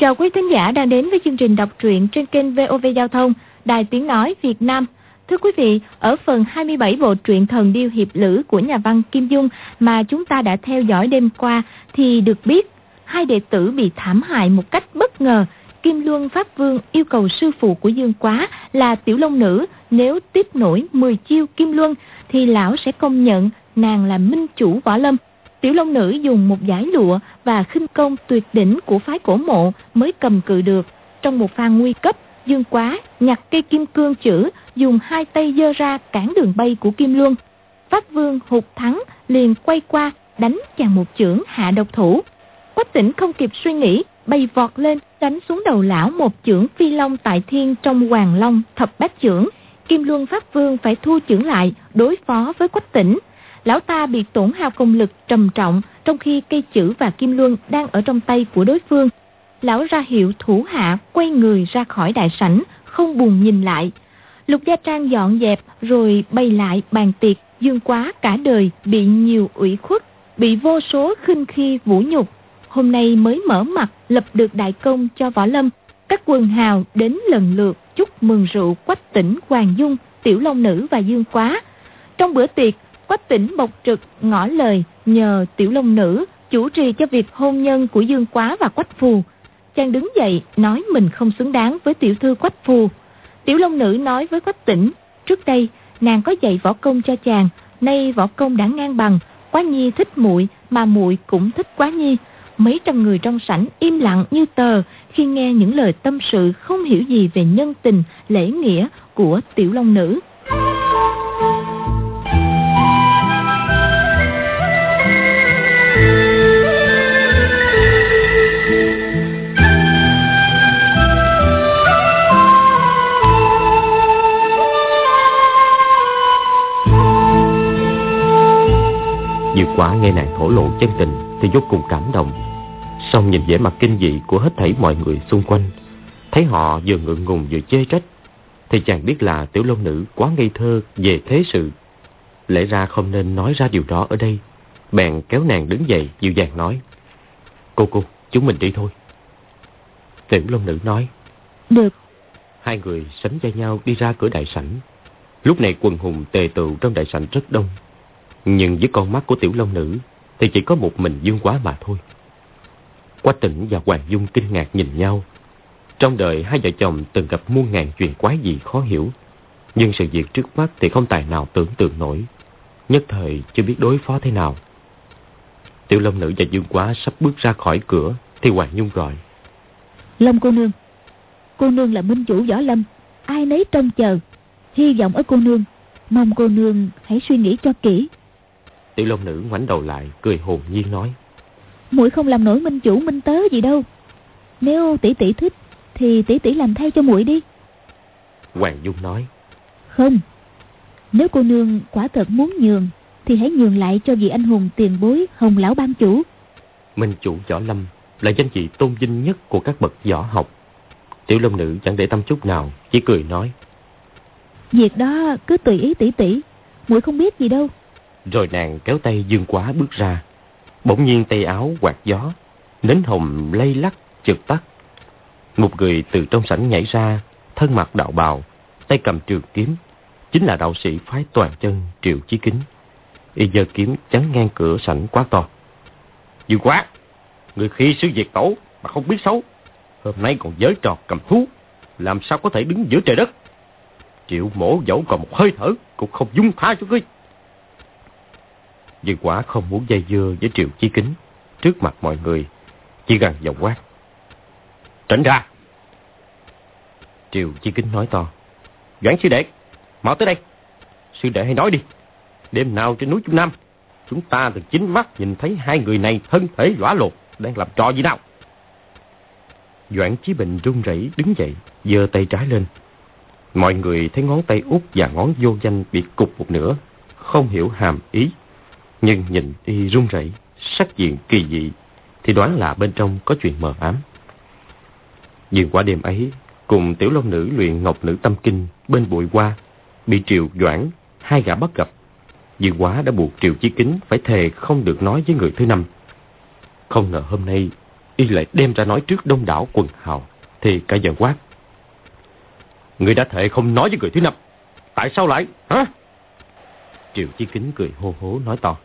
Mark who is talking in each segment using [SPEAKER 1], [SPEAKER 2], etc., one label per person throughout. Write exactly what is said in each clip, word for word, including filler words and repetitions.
[SPEAKER 1] Chào quý thính giả đang đến với chương trình đọc truyện trên kênh vê o vê Giao thông, Đài Tiếng Nói Việt Nam. Thưa quý vị, ở phần hai mươi bảy bộ truyện Thần Điêu Hiệp Lữ của nhà văn Kim Dung mà chúng ta đã theo dõi đêm qua thì được biết hai đệ tử bị thảm hại một cách bất ngờ. Kim Luân Pháp Vương yêu cầu sư phụ của Dương Quá là Tiểu Long Nữ nếu tiếp nổi mười chiêu Kim Luân thì lão sẽ công nhận nàng là minh chủ võ lâm. Tiểu Long Nữ dùng một dải lụa và khinh công tuyệt đỉnh của phái Cổ Mộ mới cầm cự được. Trong một pha nguy cấp, Dương Quá nhặt cây kim cương chữ, dùng hai tay giơ ra cản đường bay của Kim Luân. Pháp Vương hụt thắng, liền quay qua đánh chàng một chưởng hạ độc thủ. Quách Tĩnh không kịp suy nghĩ, bay vọt lên đánh xuống đầu lão một chưởng phi long tại thiên trong Hoàng Long thập bát chưởng. Kim Luân Pháp Vương phải thu chưởng lại đối phó với Quách Tĩnh. Lão ta bị tổn hao công lực trầm trọng, trong khi cây chữ và kim luân đang ở trong tay của đối phương. Lão ra hiệu thủ hạ quay người ra khỏi đại sảnh, không buồn nhìn lại. Lục Gia Trang dọn dẹp rồi bay lại bàn tiệc. Dương Quá cả đời bị nhiều ủy khuất, bị vô số khinh khi vũ nhục, hôm nay mới mở mặt lập được đại công cho võ lâm. Các quần hào đến lần lượt chúc mừng rượu Quách Tĩnh, Hoàng Dung, Tiểu Long Nữ và Dương Quá. Trong bữa tiệc, Quách Tĩnh bộc trực ngỏ lời nhờ Tiểu Long Nữ chủ trì cho việc hôn nhân của Dương Quá và Quách Phù. Chàng đứng dậy nói mình không xứng đáng với tiểu thư Quách Phù. Tiểu Long Nữ nói với Quách Tĩnh, trước đây nàng có dạy võ công cho chàng, nay võ công đã ngang bằng, Quá Nhi thích muội mà muội cũng thích Quá Nhi. Mấy trăm người trong sảnh im lặng như tờ khi nghe những lời tâm sự không hiểu gì về nhân tình, lễ nghĩa của Tiểu Long Nữ.
[SPEAKER 2] Dương Quá nghe nàng thổ lộ chân tình thì vô cùng cảm động. Song nhìn vẻ mặt kinh dị của hết thảy mọi người xung quanh, thấy họ vừa ngượng ngùng vừa chê trách, thì chàng biết là Tiểu Long Nữ quá ngây thơ về thế sự. Lẽ ra không nên nói ra điều đó ở đây. Bèn kéo nàng đứng dậy dịu dàng nói, Cô cô, chúng mình đi thôi. Tiểu Long Nữ nói,
[SPEAKER 1] được.
[SPEAKER 2] Hai người sánh vai nhau đi ra cửa đại sảnh. Lúc này quần hùng tề tựu trong đại sảnh rất đông, nhưng với con mắt của Tiểu Long Nữ thì chỉ có một mình Dương Quá mà thôi. Quách Tĩnh và Hoàng Dung kinh ngạc nhìn nhau. Trong đời hai vợ chồng từng gặp muôn ngàn chuyện quái dị khó hiểu, nhưng sự việc trước mắt thì không tài nào tưởng tượng nổi, nhất thời chưa biết đối phó thế nào. Tiểu Long Nữ và Dương Quá sắp bước ra khỏi cửa thì Hoàng Dung gọi,
[SPEAKER 1] Long cô nương, cô nương là minh chủ võ lâm, ai nấy trông chờ, hy vọng ở cô nương, mong cô nương hãy suy nghĩ cho kỹ.
[SPEAKER 2] Tiểu Long Nữ ngoảnh đầu lại cười hồn nhiên nói,
[SPEAKER 1] muội không làm nổi minh chủ minh tớ gì đâu, nếu tỷ tỷ thích thì tỷ tỷ làm thay cho muội đi.
[SPEAKER 2] Hoàng Dung nói,
[SPEAKER 1] không, nếu cô nương quả thật muốn nhường thì hãy nhường lại cho vị anh hùng tiền bối Hồng lão ban chủ.
[SPEAKER 2] minh chủ võ lâm là danh vị tôn vinh nhất của các bậc võ học. Tiểu Long Nữ chẳng để tâm chút nào, chỉ cười nói,
[SPEAKER 1] việc đó cứ tùy ý tỷ tỷ, muội không biết gì đâu.
[SPEAKER 2] Rồi nàng kéo tay Dương Quá bước ra. Bỗng nhiên tay áo quạt gió, nến hồng lay lắc chợt tắt. Một người từ trong sảnh nhảy ra, thân mặc đạo bào, tay cầm trường kiếm, chính là đạo sĩ phái Toàn Chân Triệu Chí Kính. Y giơ kiếm chắn ngang cửa sảnh quát to, Dương Quá, người khi sư diệt tổ mà không biết xấu, hôm nay còn giới trò cầm thú, làm sao có thể đứng giữa trời đất? Triệu mổ dẫu còn một hơi thở cũng không dung tha cho ngươi. Dương Quá không muốn dây dưa với Triệu Chí Kính trước mặt mọi người, chỉ gần giọng quát, tránh ra. Triệu Chí Kính nói to, Doãn sư đệ, mau tới đây. Sư đệ hãy nói đi, đêm nào trên núi Trung Nam chúng ta từng chính mắt nhìn thấy hai người này thân thể lõa lồ đang làm trò gì nào? Doãn Chí Bình run rẩy đứng dậy, giơ tay trái lên. Mọi người thấy ngón tay út và ngón vô danh bị cụt một nửa, không hiểu hàm ý, nhưng nhìn y run rẩy, sắc diện kỳ dị thì đoán là bên trong có chuyện mờ ám. Nhưng quả đêm ấy, cùng Tiểu Long Nữ luyện Ngọc Nữ Tâm Kinh bên bụi hoa, bị Triệu Doãn hai gã bắt gặp. Dương Quá đã buộc Triệu Chí Kính phải thề không được nói với người thứ năm. Không ngờ hôm nay y lại đem ra nói trước đông đảo quần hào, thì cả giận quát: Người đã thề không nói với người thứ năm, tại sao lại, hả? Triệu Chí Kính cười hô hố nói to: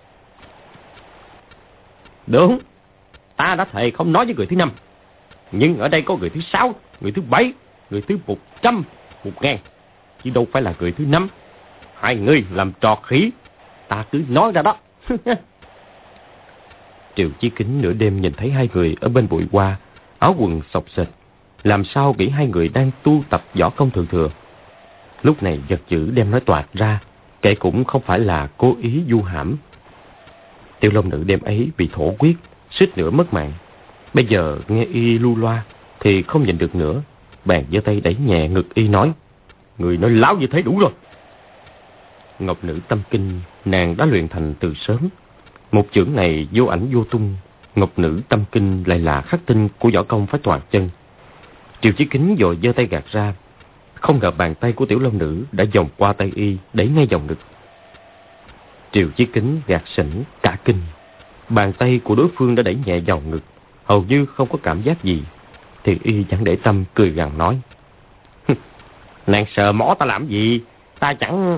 [SPEAKER 2] Đúng, ta đã thề không nói với người thứ năm, nhưng ở đây có người thứ sáu, người thứ bảy, người thứ một trăm, một ngàn, chứ đâu phải là người thứ năm. Hai người làm trò khỉ, ta cứ nói ra đó. Triệu Chí Kính nửa đêm nhìn thấy hai người ở bên bụi hoa, áo quần xộc xệch, làm sao nghĩ hai người đang tu tập võ công thường thừa. Lúc này giật dữ đem nói toạc ra, kể cũng không phải là cố ý du hãm. Tiểu Long Nữ đêm ấy bị thổ huyết, suýt nữa mất mạng. Bây giờ nghe y lưu loa thì không nhìn được nữa, bèn giơ tay đẩy nhẹ ngực y nói: Người nói láo như thế đủ rồi. Ngọc Nữ tâm kinh nàng đã luyện thành từ sớm, một chưởng này vô ảnh vô tung. Ngọc Nữ tâm kinh lại là khắc tinh của võ công phái toàn chân. Triệu Chí Kính vội giơ tay gạt ra, không ngờ bàn tay của Tiểu Long Nữ đã vòng qua tay y, đẩy ngay vào ngực. Triệu Chí Kính gạt sỉnh cả kinh, bàn tay của đối phương đã đẩy nhẹ vào ngực, hầu như không có cảm giác gì, thì y chẳng để tâm, cười gằn nói: Nàng sờ mỏ ta làm gì, ta chẳng...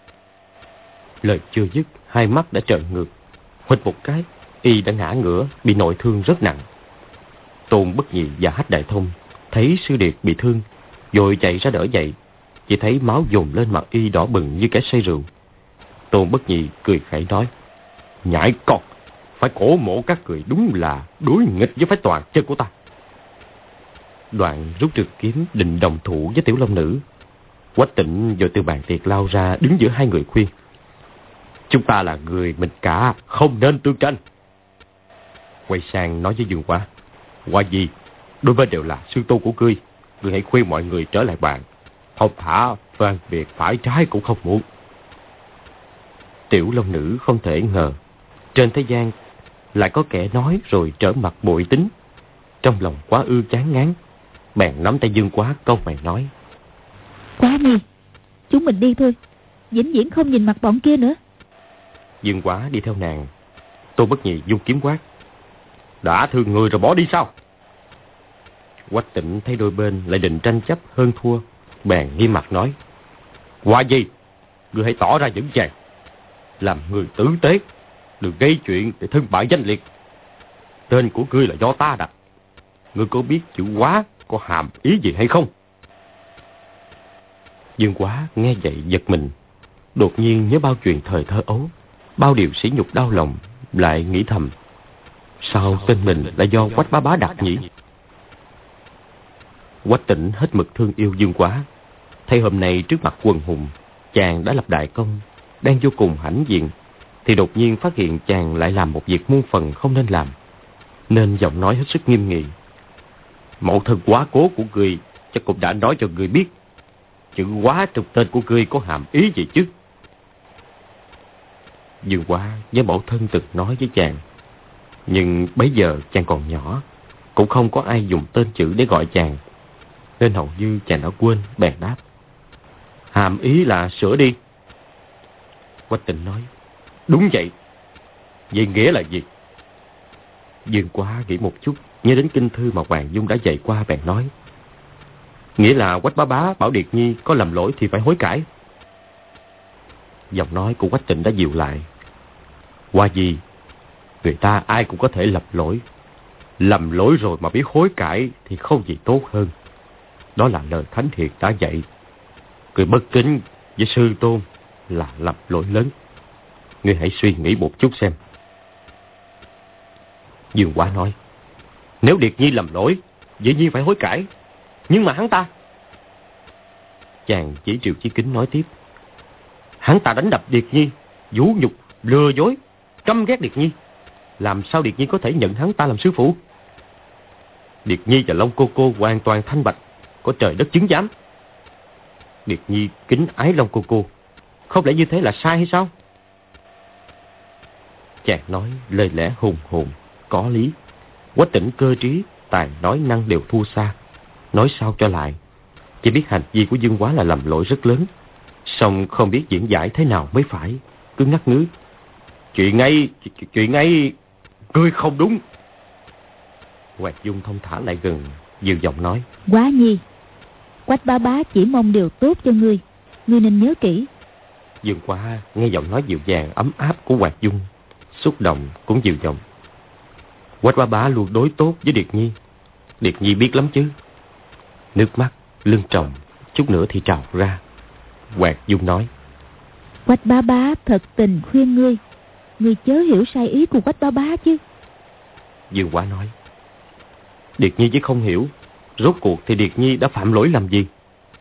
[SPEAKER 2] Lời chưa dứt, hai mắt đã trợn ngược, huỵch một cái, y đã ngã ngửa, bị nội thương rất nặng. Tôn Bất Nhị và Hách Đại Thông thấy sư điệt bị thương, vội chạy ra đỡ dậy, chỉ thấy máu dồn lên mặt y đỏ bừng như kẻ say rượu. Tôn Bất Nhị cười khẩy nói: Nhãi con, phải cổ mộ các người đúng là đối nghịch với phái toàn chân của ta. Đoạn rút trực kiếm định đồng thủ với Tiểu Long Nữ. Quách Tịnh vội từ bàn tiệc lao ra, đứng giữa hai người khuyên: Chúng ta là người mình cả, không nên tương tranh. Quay sang nói với Dương Quá: Qua gì, đôi bên đều là sư tôn của ngươi, ngươi hãy khuyên mọi người trở lại bàn, không thả van việc phải trái cũng không muộn. Tiểu Long Nữ không thể ngờ trên thế gian lại có kẻ nói rồi trở mặt bội tính, trong lòng quá ư chán ngán, bèn nắm tay Dương Quá câu mày nói:
[SPEAKER 1] Quá Nhi, chúng mình đi thôi, vĩnh viễn không nhìn mặt bọn kia nữa.
[SPEAKER 2] Dương Quá đi theo nàng. Tô Bất Nhị dung kiếm quát: Đã thương người rồi bỏ đi sao? Quách Tịnh thấy đôi bên lại định tranh chấp hơn thua, bèn nghiêm mặt nói: Qua gì, ngươi hãy tỏ ra vững vàng, làm người tử tế, đừng gây chuyện để thân bại danh liệt. Tên của ngươi là do ta đặt, ngươi có biết chữ Quá có hàm ý gì hay không? Dương Quá nghe vậy giật mình, đột nhiên nhớ bao chuyện thời thơ ấu, bao điều sỉ nhục đau lòng, lại nghĩ thầm: Sao tên mình là do Quách Bá Bá đặt nhỉ? Quách Tịnh hết mực thương yêu Dương Quá, thấy hôm nay trước mặt quần hùng chàng đã lập đại công, đang vô cùng hãnh diện, thì đột nhiên phát hiện chàng lại làm một việc muôn phần không nên làm, nên giọng nói hết sức nghiêm nghị: Mẫu thân quá cố của ngươi chắc cũng đã nói cho ngươi biết, chữ Quá trong tên của ngươi có hàm ý gì chứ? Dương Quá với mẫu thân từng nói với chàng, nhưng bấy giờ chàng còn nhỏ, cũng không có ai dùng tên chữ để gọi chàng, nên hầu như chàng đã quên, bèn đáp: Hàm ý là sửa đi. Quách Tịnh nói: Đúng vậy. Vậy nghĩa là gì? Dương Quá nghĩ một chút, nhớ đến kinh thư mà Hoàng Dung đã dạy qua, bèn nói: Nghĩa là Quách Bá Bá bảo Điệt Nhi có lầm lỗi thì phải hối cải. Giọng nói của Quách Tịnh đã dịu lại: Qua gì, người ta ai cũng có thể lầm lỗi, lầm lỗi rồi mà biết hối cải thì không gì tốt hơn. Đó là lời Thánh Hiền đã dạy. Người bất kính với sư tôn là lầm lỗi lớn. Ngươi hãy suy nghĩ một chút xem. Dương Quá nói: Nếu Điệt Nhi lầm lỗi, dĩ nhiên phải hối cải. Nhưng mà hắn ta... Chàng chỉ Triệu Chí Kính nói tiếp: Hắn ta đánh đập Điệt Nhi, vũ nhục, lừa dối, căm ghét Điệt Nhi, làm sao Điệt Nhi có thể nhận hắn ta làm sư phụ? Điệt Nhi và Long Cô Cô hoàn toàn thanh bạch, có trời đất chứng giám. Điệt Nhi kính ái Long Cô Cô, không lẽ như thế là sai hay sao? Chàng nói lời lẽ hùng hồn, có lý. Quách Tĩnh cơ trí, tài nói năng đều thua xa, nói sao cho lại. Chỉ biết hành vi của Dương Quá là lầm lỗi rất lớn, song không biết diễn giải thế nào mới phải, cứ ngắt ngứ: Chuyện ấy, chuyện ấy, ngươi không đúng. Hoàng Dung thông thả lại gần, dịu giọng nói.
[SPEAKER 1] Quá nhi, Quách bá bá chỉ mong điều tốt cho ngươi, ngươi nên nhớ kỹ.
[SPEAKER 2] Dương Quá nghe giọng nói dịu dàng ấm áp của Hoàng Dung, xúc động cũng dịu giọng. Quách bá bá luôn đối tốt với Điệt Nhi, Điệt Nhi biết lắm chứ. Nước mắt lưng tròng chút nữa thì trào ra. Hoàng Dung nói.
[SPEAKER 1] Quách bá bá thật tình khuyên ngươi, ngươi chớ hiểu sai ý của Quách bá bá chứ.
[SPEAKER 2] Dương Quá nói. Điệt Nhi chứ không hiểu, rốt cuộc thì Điệt Nhi đã phạm lỗi làm gì?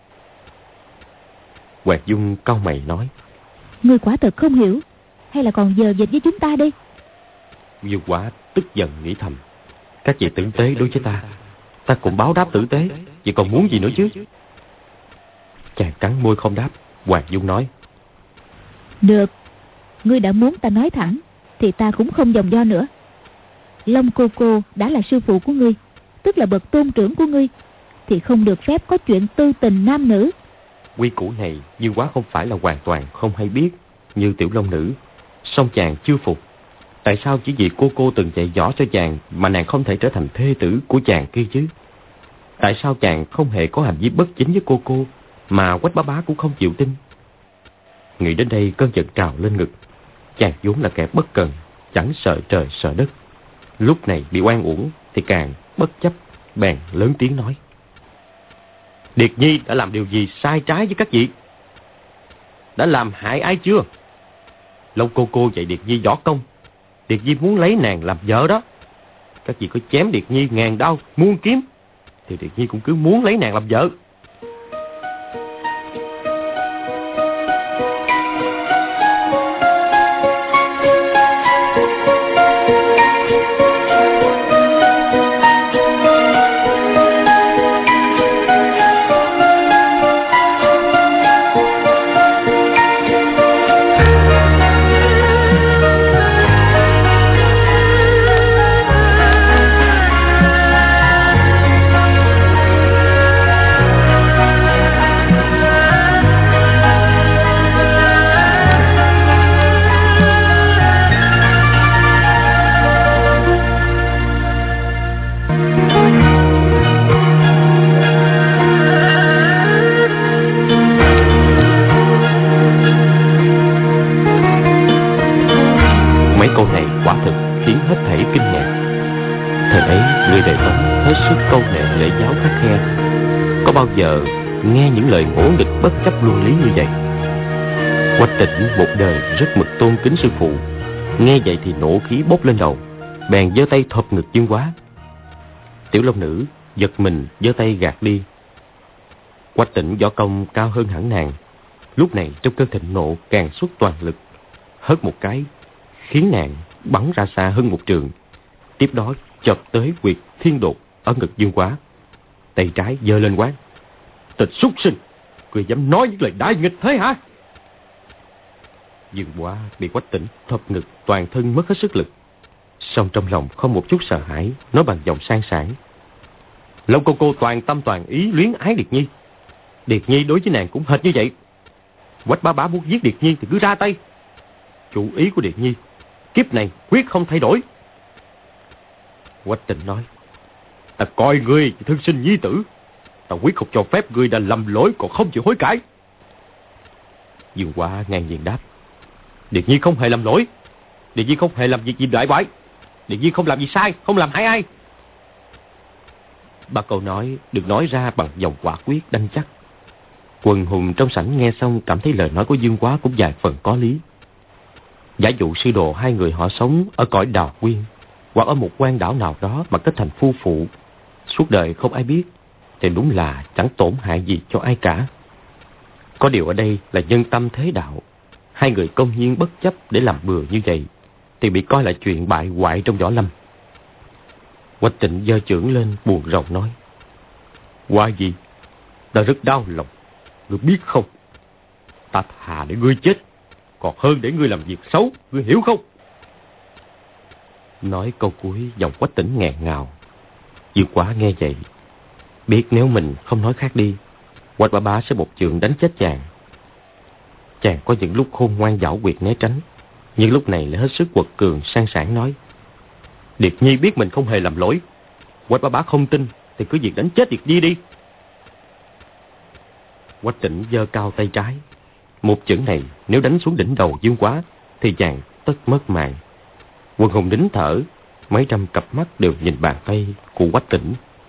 [SPEAKER 2] Hoàng Dung cau mày nói.
[SPEAKER 1] Ngươi quả thật không hiểu, hay là còn dờ dệt với chúng ta đây?
[SPEAKER 2] Dương Quá tức giận nghĩ thầm. Các vị tử tế đối với ta, ta cũng báo đáp tử tế, vậy còn muốn gì nữa chứ? Chàng cắn môi không đáp. Hoàng Dung nói.
[SPEAKER 1] Được, ngươi đã muốn ta nói thẳng thì ta cũng không vòng vo nữa. Long cô cô đã là sư phụ của ngươi, tức là bậc tôn trưởng của ngươi, thì không được phép có chuyện tư tình nam nữ.
[SPEAKER 2] Quy củ này Dương Quá không phải là hoàn toàn không hay biết như Tiểu Long Nữ, song chàng chưa phục. Tại sao chỉ vì cô cô từng dạy dỗ cho chàng mà nàng không thể trở thành thê tử của chàng kia chứ? Tại sao chàng không hề có hành vi bất chính với cô cô mà Quách bá bá cũng không chịu tin? Nghĩ đến đây cơn giận trào lên ngực. Chàng vốn là kẻ bất cần, chẳng sợ trời sợ đất, lúc này bị oan uổng thì càng bất chấp, bèn lớn tiếng nói. Điệt Nhi đã làm điều gì sai trái với các vị? Đã làm hại ai chưa? Long cô cô dạy Điệt Nhi võ công, Điệt Nhi muốn lấy nàng làm vợ đó. Các vị có chém Điệt Nhi ngàn đao muôn kiếm thì Điệt Nhi cũng cứ muốn lấy nàng làm vợ. Bao giờ nghe những lời ngỗ nghịch bất chấp luân lý như vậy? Quách Tĩnh một đời rất mực tôn kính sư phụ, nghe vậy thì nộ khí bốc lên đầu, bèn giơ tay thộp ngực Dương Quá. Tiểu Long Nữ giật mình giơ tay gạt đi. Quách Tĩnh võ công cao hơn hẳn nàng, lúc này trong cơn thịnh nộ càng xuất toàn lực, hất một cái khiến nàng bắn ra xa hơn một trường, tiếp đó chộp tới huyệt thiên đột ở ngực Dương Quá. Tay trái giơ lên quát. Tịch súc sinh, ngươi dám nói những lời đại nghịch thế hả? Dương Quá bị Quách Tĩnh thộp ngực toàn thân mất hết sức lực, song trong lòng không một chút sợ hãi, nói bằng giọng sang sảng. Long cô cô toàn tâm toàn ý luyến ái Điệt Nhi, Điệt Nhi đối với nàng cũng hệt như vậy. Quách bá bá muốn giết Điệt Nhi thì cứ ra tay. Chủ ý của Điệt Nhi kiếp này quyết không thay đổi. Quách Tĩnh nói. Ta coi ngươi thân sinh nhi tử, ta quyết không cho phép ngươi đã lầm lỗi còn không chịu hối cải. Dương Quá ngang nhiên đáp. Điệt Nhi không hề làm lỗi, Điệt Nhi không hề làm việc gì đại bại, Điệt Nhi không làm gì sai, không làm hại ai. Ba câu nói được nói ra bằng giọng quả quyết đanh chắc. Quần hùng trong sảnh nghe xong cảm thấy lời nói của Dương Quá cũng vài phần có lý. Giả dụ sư đồ hai người họ sống ở cõi Đào Quyên hoặc ở một quan đảo nào đó mà kết thành phu phụ, suốt đời không ai biết, thì đúng là chẳng tổn hại gì cho ai cả. Có điều ở đây là nhân tâm thế đạo, hai người công nhiên bất chấp để làm bừa như vậy thì bị coi là chuyện bại hoại trong võ lâm. Quách Tĩnh giơ chưởng lên buồn rầu nói. Qua gì? Ta rất đau lòng, ngươi biết không? Ta thà để ngươi chết còn hơn để ngươi làm việc xấu, ngươi hiểu không? Nói câu cuối giọng Quách Tĩnh nghẹn ngào. Dương Quá nghe vậy, biết nếu mình không nói khác đi, Quách bá bá sẽ một chưởng đánh chết chàng. Chàng có những lúc khôn ngoan giảo quyệt né tránh, nhưng lúc này lại hết sức quật cường sang sảng nói. Điệt Nhi biết mình không hề làm lỗi, Quách bá bá không tin thì cứ việc đánh chết Điệt Nhi đi. Quách Tĩnh giơ cao tay trái. Một chưởng này nếu đánh xuống đỉnh đầu Dương Quá thì chàng tất mất mạng. Quần hùng nín thở, mấy trăm cặp mắt đều nhìn bàn tay của Quách Tĩnh.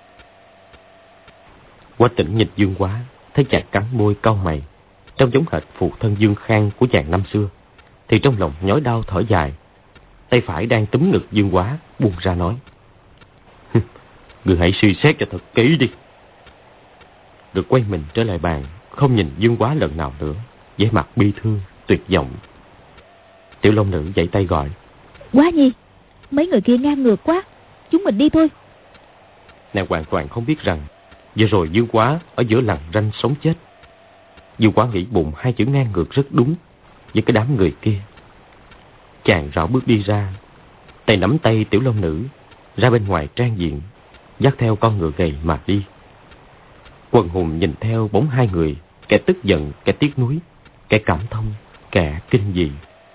[SPEAKER 2] Quách Tĩnh nhìn Dương Quá, thấy chàng cắn môi cau mày, trông giống hệt phụ thân Dương Khang của chàng năm xưa, thì trong lòng nhói đau thở dài. Tay phải đang túm ngực Dương Quá buông ra nói: Ngươi hãy suy xét cho thật kỹ đi. Được quay mình trở lại bàn, không nhìn Dương Quá lần nào nữa, vẻ mặt bi thương tuyệt vọng. Tiểu Long Nữ giãy tay gọi:
[SPEAKER 1] Quá Nhi, mấy người kia ngang ngược quá, chúng mình đi thôi.
[SPEAKER 2] Nàng hoàn toàn không biết rằng vừa rồi Dương Quá ở giữa lằn ranh sống chết. Dương Quá nghĩ bụng hai chữ ngang ngược rất đúng với cái đám người kia. Chàng rảo bước đi ra, tay nắm tay Tiểu Long Nữ ra bên ngoài trang viện, dắt theo con ngựa gầy mà đi. Quần hùng nhìn theo bóng hai người, kẻ tức giận, kẻ tiếc nuối, kẻ cảm thông, kẻ kinh dị.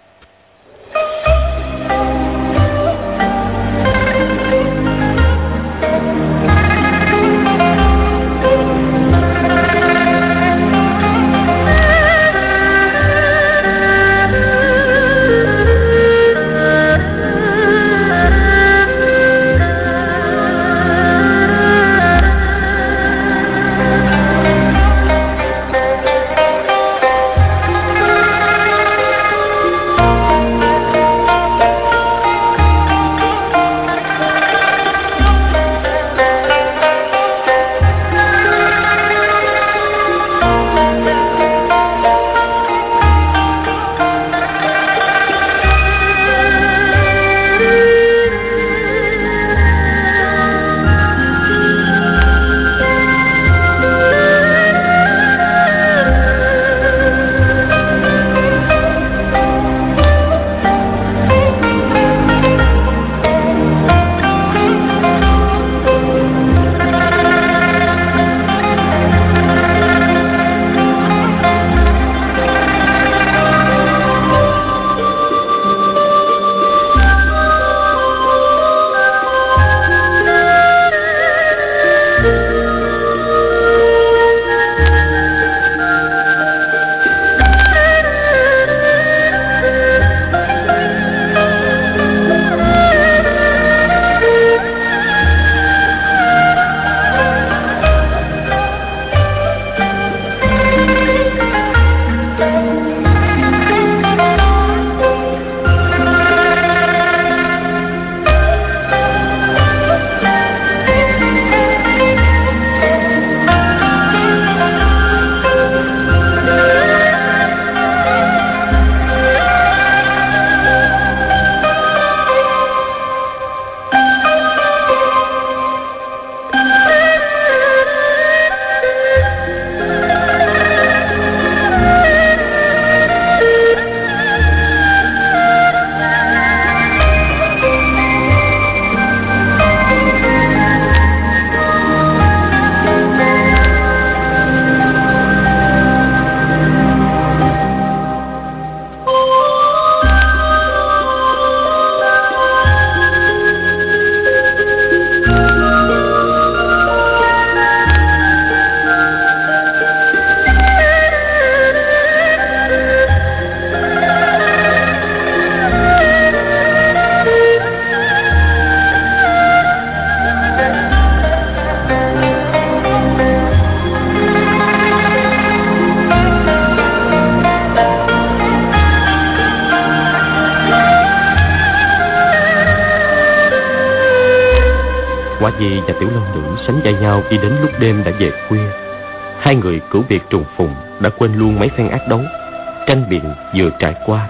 [SPEAKER 2] Quả Nhi và Tiểu Long Nữ sánh vai nhau đi đến lúc đêm đã về khuya. Hai người cửu biệt trùng phùng đã quên luôn mấy phen ác đấu, tranh biện vừa trải qua.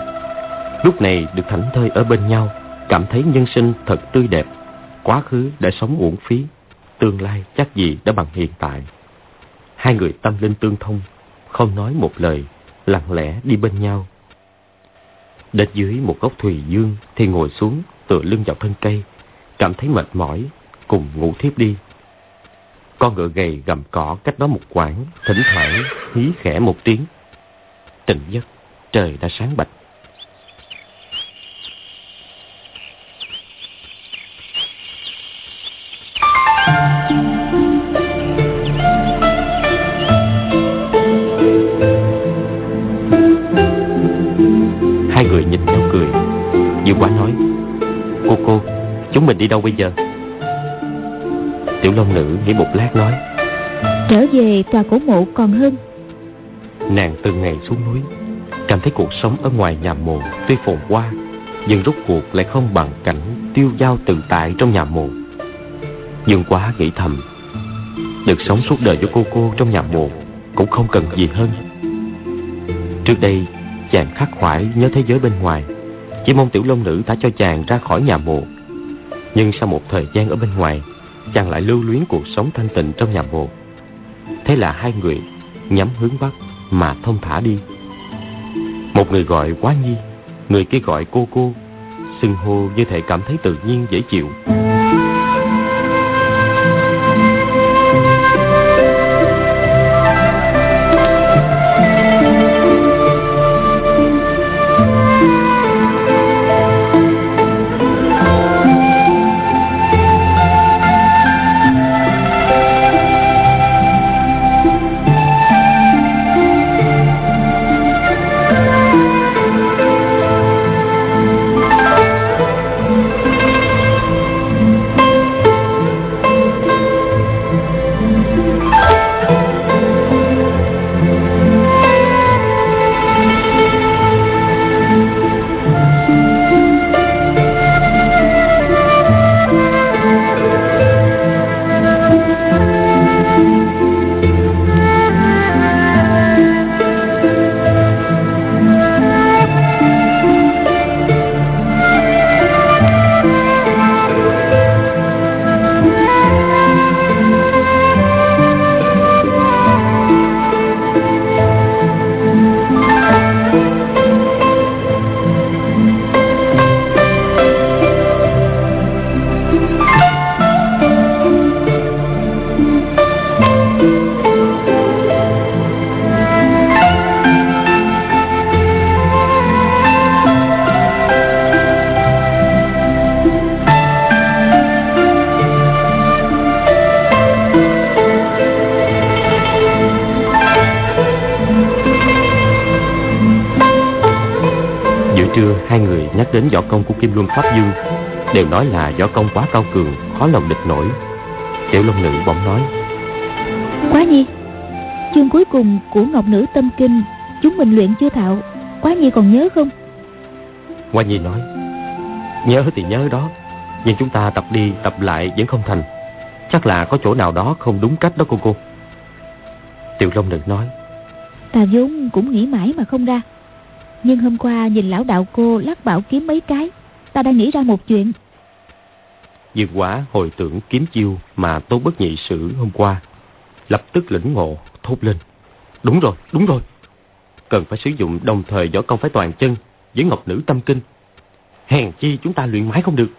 [SPEAKER 2] Lúc này được thảnh thơi ở bên nhau, cảm thấy nhân sinh thật tươi đẹp. Quá khứ đã sống uổng phí, tương lai chắc gì đã bằng hiện tại. Hai người tâm linh tương thông, không nói một lời, lặng lẽ đi bên nhau. Đến dưới một gốc thùy dương thì ngồi xuống tựa lưng vào thân cây, cảm thấy mệt mỏi, cùng ngủ thiếp đi. Con ngựa gầy gặm cỏ cách đó một quãng, thỉnh thoảng hí khẽ một tiếng. Tỉnh giấc, trời đã sáng bạch. chúng mình đi đâu bây giờ? Tiểu Long Nữ nghĩ một lát nói:
[SPEAKER 1] Trở về tòa cổ mộ còn hơn.
[SPEAKER 2] Nàng từng ngày xuống núi, cảm thấy cuộc sống ở ngoài nhà mồ tuy phồn hoa, nhưng rốt cuộc lại không bằng cảnh tiêu dao tự tại trong nhà mồ. Dương Quá nghĩ thầm, được sống suốt đời với cô cô trong nhà mồ cũng không cần gì hơn. Trước đây chàng khắc khoải nhớ thế giới bên ngoài, chỉ mong Tiểu Long Nữ thả cho chàng ra khỏi nhà mồ. Nhưng sau một thời gian ở bên ngoài, chàng lại lưu luyến cuộc sống thanh tịnh trong nhà mồ. Thế là hai người nhắm hướng bắc mà thông thả đi. Một người gọi Quá Nhi, người kia gọi cô cô, xưng hô như thể cảm thấy tự nhiên dễ chịu. Đến võ công của Kim Luân Pháp Dương, đều nói là võ công quá cao cường, khó lòng địch nổi. Tiểu Long Nữ bỗng nói:
[SPEAKER 1] Quá Nhi, chương cuối cùng của Ngọc Nữ Tâm Kinh chúng mình luyện chưa thạo, Quá Nhi còn nhớ không?
[SPEAKER 2] Quá Nhi nói: Nhớ thì nhớ đó, nhưng chúng ta tập đi tập lại vẫn không thành. Chắc là có chỗ nào đó không đúng cách đó cô cô. Tiểu Long Nữ nói:
[SPEAKER 1] Ta vốn cũng nghĩ mãi mà không ra, nhưng hôm qua nhìn lão đạo cô lắc bảo kiếm mấy cái, ta đã nghĩ ra một chuyện.
[SPEAKER 2] Dương Quá hồi tưởng kiếm chiêu mà Tô Bất Nhị sử hôm qua, lập tức lĩnh ngộ, thốt lên: Đúng rồi, đúng rồi, cần phải sử dụng đồng thời võ công phái toàn chân với Ngọc Nữ Tâm Kinh. Hèn chi chúng ta luyện mãi không được.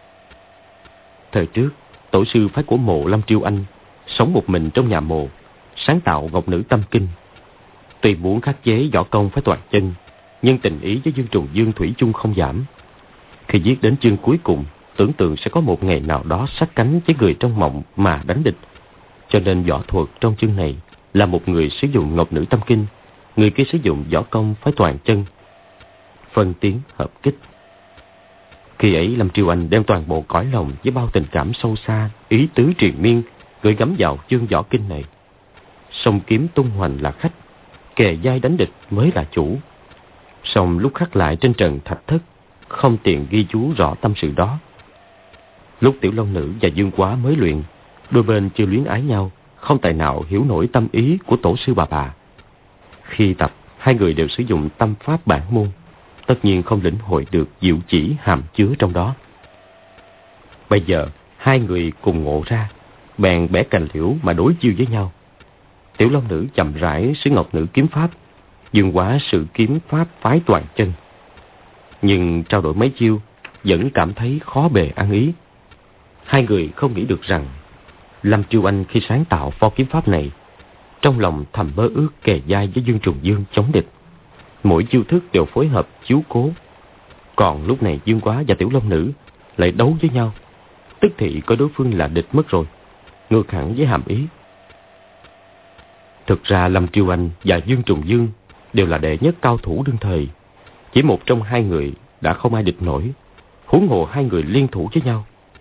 [SPEAKER 2] Thời trước, tổ sư phái của mộ Lâm Triêu Anh sống một mình trong nhà mộ, sáng tạo Ngọc Nữ Tâm Kinh. Tuy muốn khắc chế võ công phái toàn chân, nhưng tình ý với Dương Trùng Dương thủy chung không giảm. Khi viết đến chương cuối cùng, tưởng tượng sẽ có một ngày nào đó sát cánh với người trong mộng mà đánh địch. Cho nên võ thuật trong chương này là một người sử dụng Ngọc Nữ Tâm Kinh, người kia sử dụng võ công phái toàn chân. Phân tiến hợp kích. Khi ấy Lâm Triều Anh đem toàn bộ cõi lòng với bao tình cảm sâu xa, ý tứ triền miên gửi gắm vào chương võ kinh này. Song kiếm tung hoành là khách, kề vai đánh địch mới là chủ. Song lúc khắc lại trên trần thạch thất, không tiện ghi chú rõ tâm sự đó. Lúc Tiểu Long Nữ và Dương Quá mới luyện, đôi bên chưa luyến ái nhau, không tài nào hiểu nổi tâm ý của tổ sư bà bà. Khi tập, hai người đều sử dụng tâm pháp bản môn, tất nhiên không lĩnh hội được diệu chỉ hàm chứa trong đó. Bây giờ hai người cùng ngộ ra, bèn bẻ cành liễu mà đối chiêu với nhau. Tiểu Long Nữ chậm rãi sử Ngọc Nữ kiếm pháp, Dương Quá sự kiếm pháp phái toàn chân. Nhưng trao đổi mấy chiêu vẫn cảm thấy khó bề ăn ý. Hai người không nghĩ được rằng Lâm Triêu Anh khi sáng tạo pho kiếm pháp này, trong lòng thầm mơ ước kề vai với Dương Trùng Dương chống địch. Mỗi chiêu thức đều phối hợp chiếu cố. Còn lúc này Dương Quá và Tiểu Long Nữ lại đấu với nhau, tức thị coi đối phương là địch mất rồi, ngược hẳn với hàm ý. Thực ra Lâm Triêu Anh và Dương Trùng Dương đều là đệ nhất cao thủ đương thời. Chỉ một trong hai người đã không ai địch nổi, huống hồ hai người liên thủ với nhau,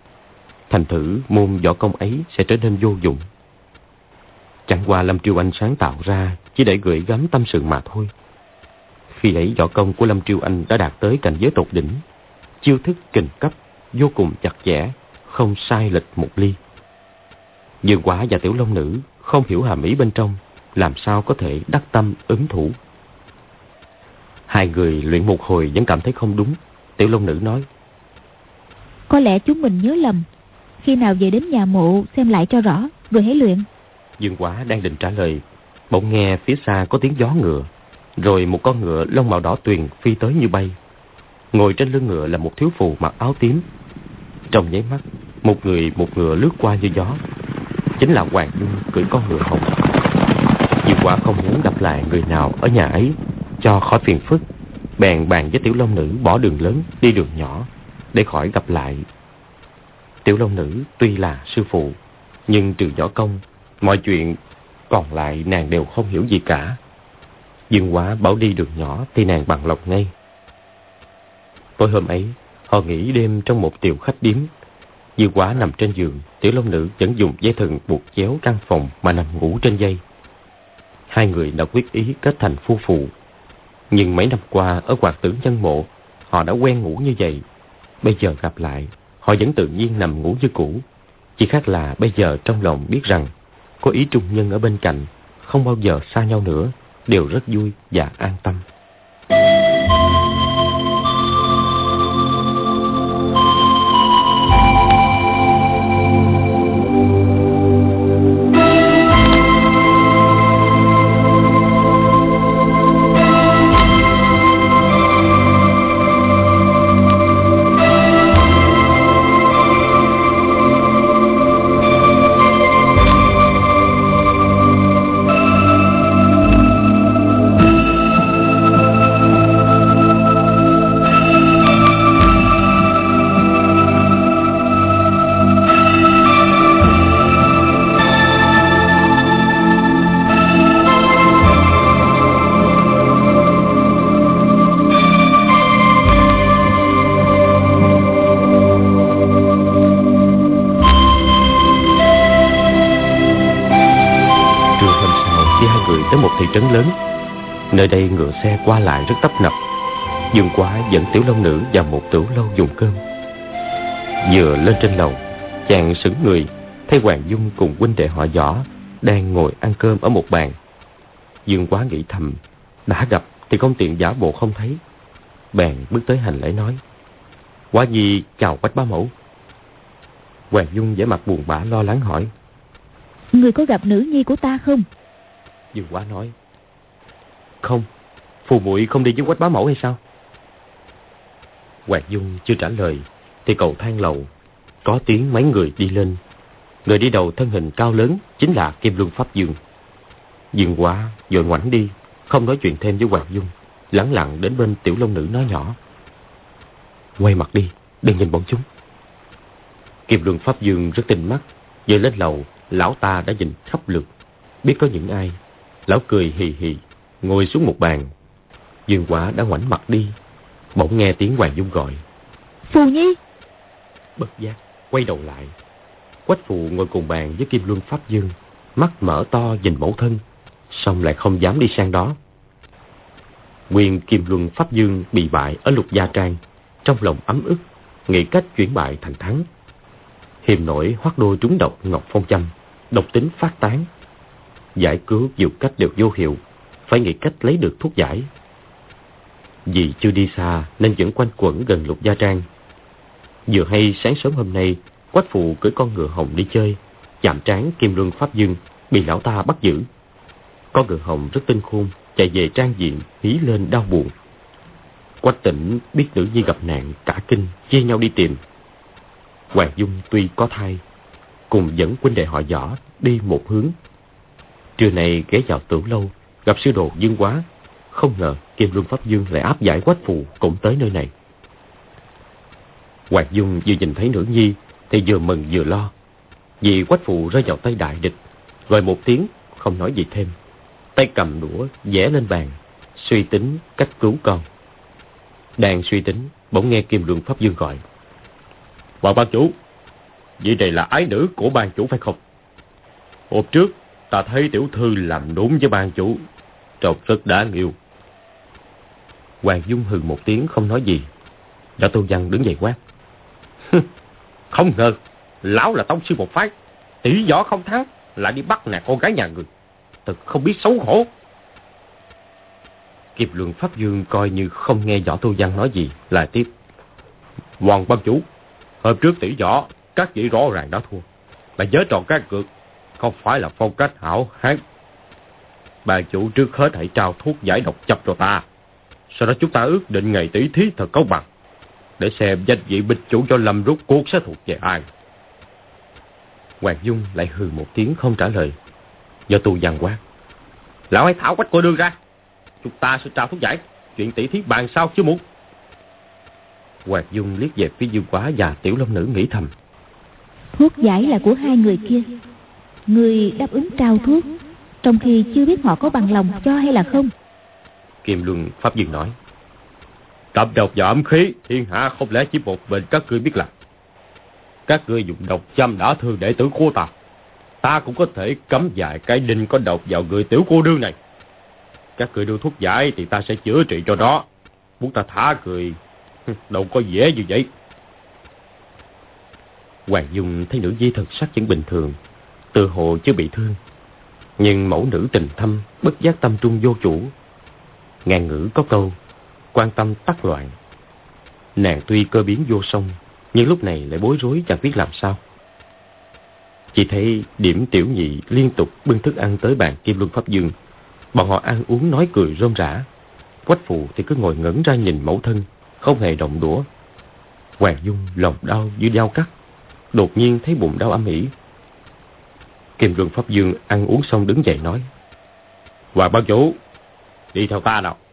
[SPEAKER 2] thành thử môn võ công ấy sẽ trở nên vô dụng. Chẳng qua Lâm Triều Anh sáng tạo ra chỉ để gửi gắm tâm sự mà thôi. Khi ấy võ công của Lâm Triều Anh đã đạt tới cảnh giới tột đỉnh, chiêu thức kình cấp vô cùng chặt chẽ, không sai lệch một ly. Dương Quá và Tiểu Long Nữ không hiểu hàm ý bên trong, làm sao có thể đắc tâm ứng thủ. Hai người luyện một hồi vẫn cảm thấy không đúng. Tiểu Long Nữ nói:
[SPEAKER 1] Có lẽ chúng mình nhớ lầm, khi nào về đến nhà mộ xem lại cho rõ rồi hãy luyện.
[SPEAKER 2] Dương Quá đang định trả lời, bỗng nghe phía xa có tiếng gió ngựa, rồi một con ngựa lông màu đỏ tuyền phi tới như bay. Ngồi trên lưng ngựa là một thiếu phụ mặc áo tím. Trong nháy mắt, một người một ngựa lướt qua như gió. Chính là Hoàng Dung cưỡi con ngựa hồng. Dương Quá không muốn gặp lại người nào ở nhà ấy cho khỏi phiền phức, bèn bàn với Tiểu Long Nữ bỏ đường lớn đi đường nhỏ để khỏi gặp lại. Tiểu Long Nữ tuy là sư phụ, nhưng trừ võ công, mọi chuyện còn lại nàng đều không hiểu gì cả. Dương Quá bảo đi đường nhỏ thì nàng bằng lòng ngay. Tối hôm ấy, họ nghỉ đêm trong một tiệm khách điếm. Dương Quá nằm trên giường, Tiểu Long Nữ vẫn dùng dây thừng buộc chéo căn phòng mà nằm ngủ trên dây. Hai người đã quyết ý kết thành phu phụ. Nhưng mấy năm qua ở Hoạt Tử Nhân Mộ, họ đã quen ngủ như vậy. Bây giờ gặp lại, họ vẫn tự nhiên nằm ngủ như cũ. Chỉ khác là bây giờ trong lòng biết rằng có ý trung nhân ở bên cạnh, không bao giờ xa nhau nữa, đều rất vui và an tâm. Thị trấn lớn, nơi đây ngựa xe qua lại rất tấp nập. Dương Quá dẫn Tiểu Long Nữ vào một tửu lâu dùng cơm. Vừa lên trên lầu, chàng sững người thấy Hoàng Dung cùng huynh đệ họ Võ đang ngồi ăn cơm ở một bàn. Dương Quá nghĩ thầm, đã gặp thì không tiện giả bộ không thấy, bèn bước tới hành lễ nói: Quá nhi chào Quách bá mẫu. Hoàng Dung vẻ mặt buồn bã lo lắng hỏi:
[SPEAKER 1] Người có gặp nữ nhi của ta không?
[SPEAKER 2] Dương Quá nói: Không, phù muội không đi với Quách bá mẫu hay sao? Hoàng Dung chưa trả lời thì cầu thang lầu có tiếng mấy người đi lên. Người đi đầu thân hình cao lớn chính là Kim Luân Pháp Dương. Dương Quá vội ngoảnh đi, không nói chuyện thêm với Hoàng Dung, lẳng lặng đến bên Tiểu Long Nữ nói nhỏ: Quay mặt đi, đừng nhìn bọn chúng. Kim Luân Pháp Dương rất tinh mắt, vừa lên lầu, lão ta đã nhìn khắp lượt, biết có những ai. Lão cười hì hì, ngồi xuống một bàn. Dương Quá đã ngoảnh mặt đi, bỗng nghe tiếng Hoàng Dung gọi:
[SPEAKER 1] Phù nhi.
[SPEAKER 2] Bất giác quay đầu lại, Quách Phù ngồi cùng bàn với Kim Luân Pháp Dương, mắt mở to nhìn mẫu thân, song lại không dám đi sang đó. Nguyên Kim Luân Pháp Dương bị bại ở Lục Gia Trang, trong lòng ấm ức, nghĩ cách chuyển bại thành thắng. Hiềm nổi hoắc đôi trúng độc Ngọc Phong Châm, độc tính phát tán. Giải cứu nhiều cách đều vô hiệu, phải nghĩ cách lấy được thuốc giải. Vì chưa đi xa nên vẫn quanh quẩn gần Lục Gia Trang. Vừa hay sáng sớm hôm nay, Quách Phụ cưỡi con ngựa hồng đi chơi, chạm trán Kim Luân Pháp Dương, bị lão ta bắt giữ. Con ngựa hồng rất tinh khôn, chạy về trang diện hí lên đau buồn. Quách Tỉnh biết nữ nhi gặp nạn, cả kinh chia nhau đi tìm. Hoàng Dung tuy có thai, cùng dẫn huynh đệ họ Võ đi một hướng. Trưa nay ghé vào tửu lâu, gặp sư đồ Dương Quá, không ngờ Kim Luân Pháp Dương lại áp giải Quách Phụ cũng tới nơi này. Hoàng Dung vừa nhìn thấy nữ nhi thì vừa mừng vừa lo, vì Quách Phụ rơi vào tay đại địch, gọi một tiếng không nói gì thêm, tay cầm đũa vẽ lên bàn, suy tính cách cứu con. Đang suy tính, bỗng nghe Kim Luân Pháp Dương gọi: Bà ban chủ, vị này là ái nữ của ban chủ phải không? Hôm trước ta thấy tiểu thư làm đúng với ban chủ, trông rất đáng yêu. Hoàng Dung hừ một tiếng không nói gì. Võ Tu Văn đứng dậy quát. Không ngờ lão là tông sư một phái, tỷ võ không thắng lại đi bắt nạt con gái nhà người, thật không biết xấu hổ. Kiếp Luân Pháp Dương coi như không nghe Võ Tu Văn nói gì, lại tiếp. Hoàng ban chủ, hôm trước tỷ võ các vị rõ ràng đã thua, mà nhớ tròn các cược không phải là phong cách hảo hán. Ban chủ trước hết hãy trao thuốc giải độc chấp cho ta, sau đó chúng ta ước định ngày tỷ thí thật công bằng, để xem danh vị binh chủ cho Lâm rút cuộc sẽ thuộc về ai. Hoàng Dung lại hừ một tiếng không trả lời. Do Tu Văn quát. Lão hãy thảo quách cô đương ra, chúng ta sẽ trao thuốc giải, chuyện tỷ thí bàn sau chứ muộn. Hoàng Dung liếc về phía Dương Quá và Tiểu Long Nữ nghĩ thầm.
[SPEAKER 1] Thuốc giải là của hai người kia, người đáp ứng trao thuốc, trong khi chưa biết họ có bằng lòng cho hay là không.
[SPEAKER 2] Kim Luân Pháp Dương nói. Tập độc và âm khí, thiên hạ không lẽ chỉ một mình các ngươi biết làm. Các ngươi dùng độc châm đã thương đệ tử của ta, ta cũng có thể cắm vài cái đinh có độc vào người tiểu cô đương này. Các ngươi đưa thuốc giải thì ta sẽ chữa trị cho đó. Muốn ta thả người đâu có dễ như vậy. Hoàng Dung thấy nữ di thực sắc vẫn bình thường, tự hồ chưa bị thương, nhưng mẫu nữ tình thâm, bất giác tâm trung vô chủ. Ngàn ngữ có câu, quan tâm tắc loạn. Nàng tuy cơ biến vô song, nhưng lúc này lại bối rối chẳng biết làm sao. Chỉ thấy Điểm Tiểu Nhị liên tục bưng thức ăn tới bàn Kim Luân Pháp Dương. Bọn họ ăn uống nói cười rôm rã. Quách Phù thì cứ ngồi ngẩn ra nhìn mẫu thân, không hề động đũa. Hoàng Dung lòng đau như dao cắt, đột nhiên thấy bụng đau âm ỉ. Kim Luân Pháp Dương ăn uống xong đứng dậy nói. Hoàng ban chủ, đi theo ta nào.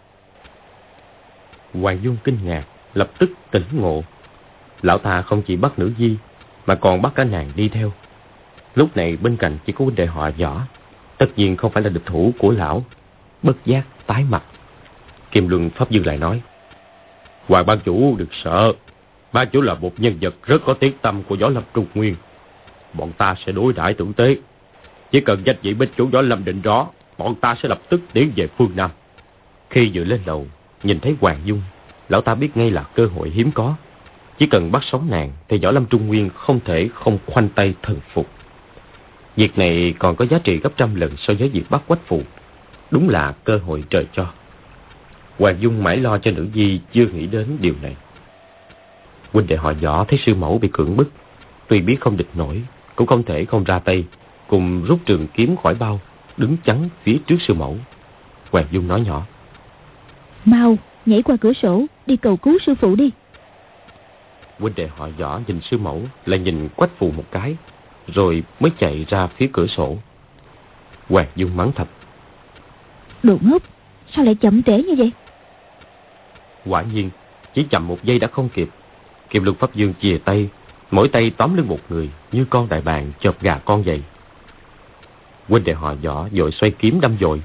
[SPEAKER 2] Hoàng Dung kinh ngạc, lập tức tỉnh ngộ. Lão ta không chỉ bắt nữ di, mà còn bắt cả nàng đi theo. Lúc này bên cạnh chỉ có huynh đệ họ Võ, tất nhiên không phải là địch thủ của lão. Bất giác tái mặt. Kim Luân Pháp Dương lại nói. Hoàng ban chủ đừng sợ, ban chủ là một nhân vật rất có tiếng tâm của Võ Lâm Trung Nguyên. Bọn ta sẽ đối đãi tử tế. Chỉ cần danh vị binh chủ Võ Lâm định rõ, bọn ta sẽ lập tức tiến về phương Nam. Khi vừa lên lầu, nhìn thấy Hoàng Dung, lão ta biết ngay là cơ hội hiếm có. Chỉ cần bắt sống nàng thì Võ Lâm Trung Nguyên không thể không khoanh tay thần phục. Việc này còn có giá trị gấp trăm lần so với việc bắt Quách Phù. Đúng là cơ hội trời cho. Hoàng Dung mãi lo cho nữ di, chưa nghĩ đến điều này. Huynh đệ họ Võ thấy sư mẫu bị cưỡng bức, tuy biết không địch nổi, cũng không thể không ra tay, cùng rút trường kiếm khỏi bao, đứng chắn phía trước sư mẫu. Hoàng Dung nói nhỏ.
[SPEAKER 1] Mau nhảy qua cửa sổ đi cầu cứu sư phụ đi.
[SPEAKER 2] Huynh đệ họ Võ nhìn sư mẫu, lại nhìn Quách Phù một cái, rồi mới chạy ra phía cửa sổ. Hoàng Dung mắng thầm.
[SPEAKER 1] Đồ ngốc, sao lại chậm trễ như vậy?
[SPEAKER 2] Quả nhiên, chỉ chậm một giây đã không kịp. Kim Luân Pháp Dương chìa tay, mỗi tay tóm lưng một người, như con đại bàng chộp gà con vậy. Huynh đệ họ Võ vội xoay kiếm đâm dội.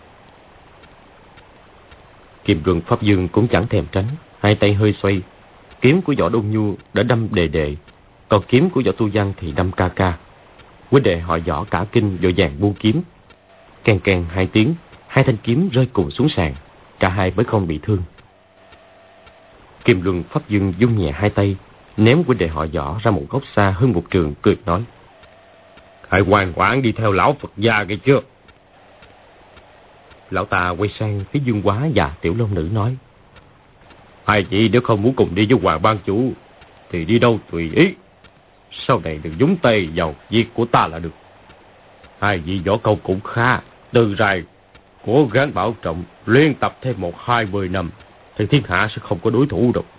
[SPEAKER 2] Kim Luân Pháp Dương cũng chẳng thèm tránh, hai tay hơi xoay. Kiếm của Võ Đông Nhu đã đâm đề đề, còn kiếm của Võ Tu Văn thì đâm ca ca. Huynh đệ họ Võ cả kinh vội vàng buông kiếm. Keng keng hai tiếng, hai thanh kiếm rơi cùng xuống sàn, cả hai mới không bị thương. Kim Luân Pháp Dương vung nhẹ hai tay, ném huynh đệ họ Võ ra một góc xa hơn một trường, cười nói. Hãy ngoan ngoãn đi theo lão Phật gia nghe chưa? Lão ta quay sang phía Dương Quá và Tiểu Long Nữ nói. Hai chị nếu không muốn cùng đi với Hoàng ban chủ thì đi đâu tùy ý, sau này đừng nhúng tay vào việc của ta là được. Hai vị võ công cũng khá, từ rày cố gắng bảo trọng, luyện tập thêm một hai mươi năm thì thiên hạ sẽ không có đối thủ đâu.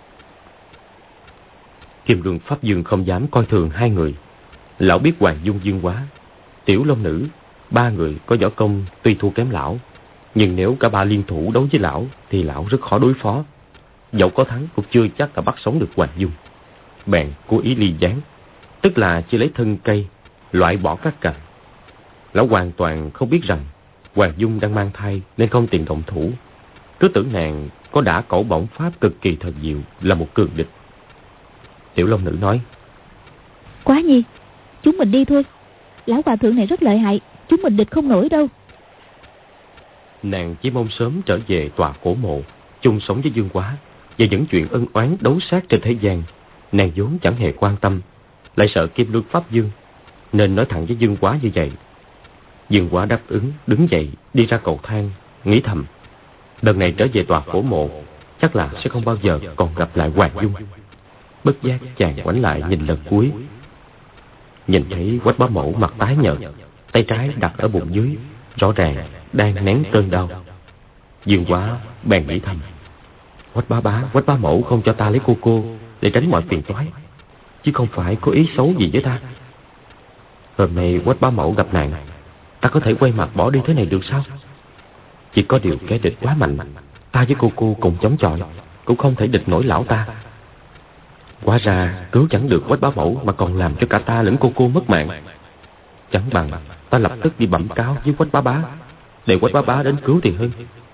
[SPEAKER 2] Kim Luân Pháp Dương không dám coi thường hai người. Lão biết Hoàng Dung, Dương Quá, Tiểu Long Nữ, ba người có võ công tuy thua kém lão, nhưng nếu cả ba liên thủ đấu với lão thì lão rất khó đối phó. Dẫu có thắng cũng chưa chắc là bắt sống được Hoàng Dung. Bèn cố ý ly gián, tức là chỉ lấy thân cây loại bỏ các cành. Lão hoàn toàn không biết rằng Hoàng Dung đang mang thai nên không tiện động thủ, cứ tưởng nàng có đã cẩu bổng pháp cực kỳ thần diệu, là một cường địch. Tiểu Long Nữ nói.
[SPEAKER 1] Quá nhi, chúng mình đi thôi. Lão hòa thượng này rất lợi hại, chúng mình địch không nổi đâu.
[SPEAKER 2] Nàng chỉ mong sớm trở về tòa cổ mộ, chung sống với Dương Quá. Và những chuyện ân oán đấu sát trên thế gian, nàng vốn chẳng hề quan tâm, lại sợ Kim Luân Pháp Dương, nên nói thẳng với Dương Quá như vậy. Dương Quá đáp ứng, đứng dậy đi ra cầu thang, nghĩ thầm, lần này trở về tòa cổ mộ chắc là sẽ không bao giờ còn gặp lại Hoàng Dung. Bất giác chàng ngoảnh lại nhìn lần cuối, nhìn thấy Quách Bá Mẫu mặt tái nhợt, tay trái đặt ở bụng dưới, rõ ràng đang nén cơn đau. Dương Quá bèn nghĩ thầm, Quách bá bá, Quách Bá Mẫu không cho ta lấy cô cô để tránh mọi phiền toái, chứ không phải có ý xấu gì với ta. Hôm nay Quách Bá Mẫu gặp nạn, ta có thể quay mặt bỏ đi thế này được sao? Chỉ có điều kẻ địch quá mạnh, ta với cô cô cùng chống chọi cũng không thể địch nổi lão ta. Hóa ra cứu chẳng được Quách Bá Mẫu mà còn làm cho cả ta lẫn cô cô mất mạng. Chẳng bằng ta lập tức đi bẩm cáo với Quách Bá Bá, để Quách Bá Bá đến cứu thì hơn.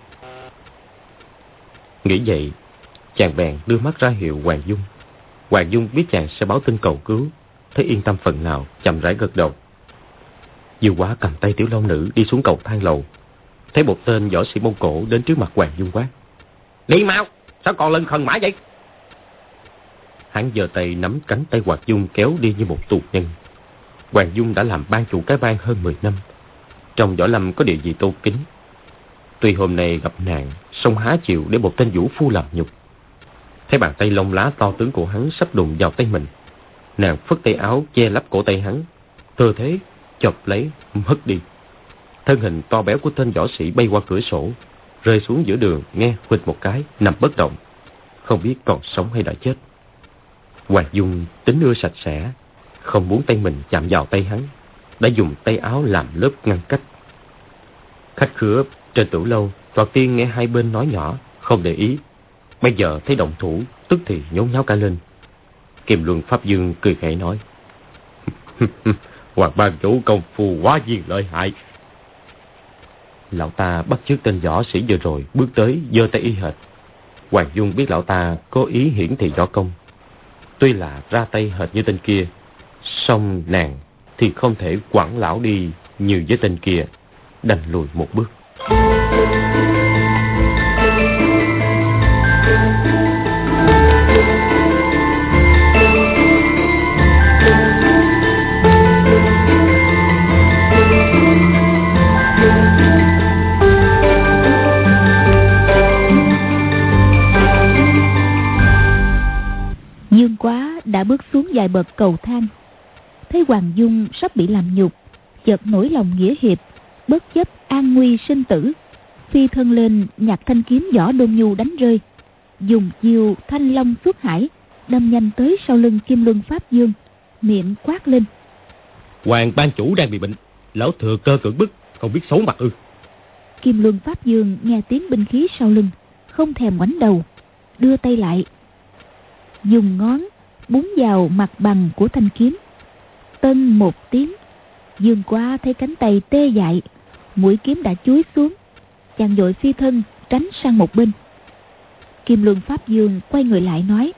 [SPEAKER 2] Nghĩ vậy, chàng bèn đưa mắt ra hiệu Hoàng Dung. Hoàng Dung biết chàng sẽ báo tin cầu cứu, thấy yên tâm phần nào, chậm rãi gật đầu. Dương Quá cầm tay Tiểu Long Nữ đi xuống cầu thang lầu, thấy một tên võ sĩ Mông Cổ đến trước mặt Hoàng Dung quát: Đi mau, sao còn lân khần mãi vậy? Hắn giơ tay nắm cánh tay Hoàng Dung kéo đi như một tù nhân. Hoàng Dung đã làm ban chủ cái bang hơn mười năm, trong võ lâm có địa vị tôn kính. Tuy hôm nay gặp nạn, song há chịu để một tên vũ phu làm nhục. Thấy bàn tay lông lá to tướng của hắn sắp đụng vào tay mình, nàng phất tay áo che lấp cổ tay hắn, tư thế chộp lấy hất đi. Thân hình to béo của tên võ sĩ bay qua cửa sổ, rơi xuống giữa đường, nghe huỵch một cái, nằm bất động, không biết còn sống hay đã chết. Hoàng Dung tính ưa sạch sẽ, không muốn tay mình chạm vào tay hắn, đã dùng tay áo làm lớp ngăn cách. Khách khứa trên tử lâu thoạt tiên nghe hai bên nói nhỏ, không để ý. Bây giờ thấy động thủ, tức thì nhốn nháo cả lên. Kim Luân Pháp Dương cười khẩy nói: Hoàng ban chủ công phu quá viên lợi hại. Lão ta bắt chước tên võ sĩ vừa rồi bước tới, giơ tay y hệt. Hoàng Dung biết lão ta có ý hiển thị võ công, tuy là ra tay hệt như tên kia, song nàng thì không thể quẳng lão đi như với tên kia, đành lùi một bước.
[SPEAKER 1] Dương Quá đã bước xuống vài bậc cầu thang, thấy Hoàng Dung sắp bị làm nhục, chợt nổi lòng nghĩa hiệp, bất chấp an nguy sinh tử, phi thân lên nhặt thanh kiếm võ Đôn Nhu đánh rơi, dùng chiêu thanh long xuất hải, đâm nhanh tới sau lưng Kim Luân Pháp Dương, miệng quát lên:
[SPEAKER 2] Hoàng ban chủ đang bị bệnh, lão thừa cơ cưỡng bức, không biết xấu mặt ư?
[SPEAKER 1] Kim Luân Pháp Dương nghe tiếng binh khí sau lưng, không thèm ngoảnh đầu, đưa tay lại, dùng ngón búng vào mặt bằng của thanh kiếm. Tân một tiếng, Dương Quá thấy cánh tay tê dại, mũi kiếm đã chúi xuống, chàng vội phi thân tránh sang một bên. Kim Luân Pháp Dương quay người lại nói: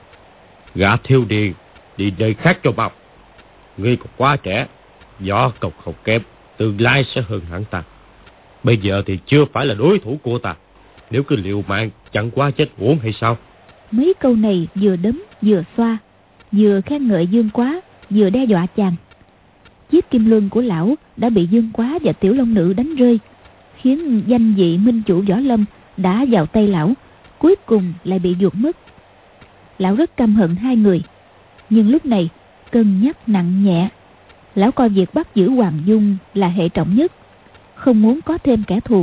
[SPEAKER 2] Gã thiếu điên, đi nơi khác cho mau. Ngươi còn quá trẻ, võ công không kém, tương lai sẽ hơn hẳn ta. Bây giờ thì chưa phải là đối thủ của ta, nếu cứ liều mạng chẳng quá chết uổng hay sao?
[SPEAKER 1] Mấy câu này vừa đấm vừa xoa, vừa khen ngợi Dương Quá, vừa đe dọa chàng. Chiếc kim luân của lão đã bị Dương Quá và Tiểu Long Nữ đánh rơi, khiến danh vị minh chủ võ lâm đã vào tay lão, cuối cùng lại bị vuột mất. Lão rất căm hận hai người, nhưng lúc này cân nhắc nặng nhẹ, lão coi việc bắt giữ Hoàng Dung là hệ trọng nhất, không muốn có thêm kẻ thù.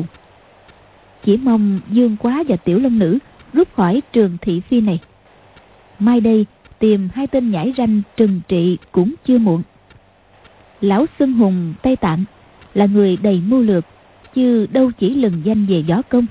[SPEAKER 1] Chỉ mong Dương Quá và Tiểu Long Nữ rút khỏi trường thị phi này, mai đây tìm hai tên nhãi ranh trừng trị cũng chưa muộn. Lão xưng hùng Tây Tạng là người đầy mưu lược, chứ đâu chỉ lừng danh về võ công.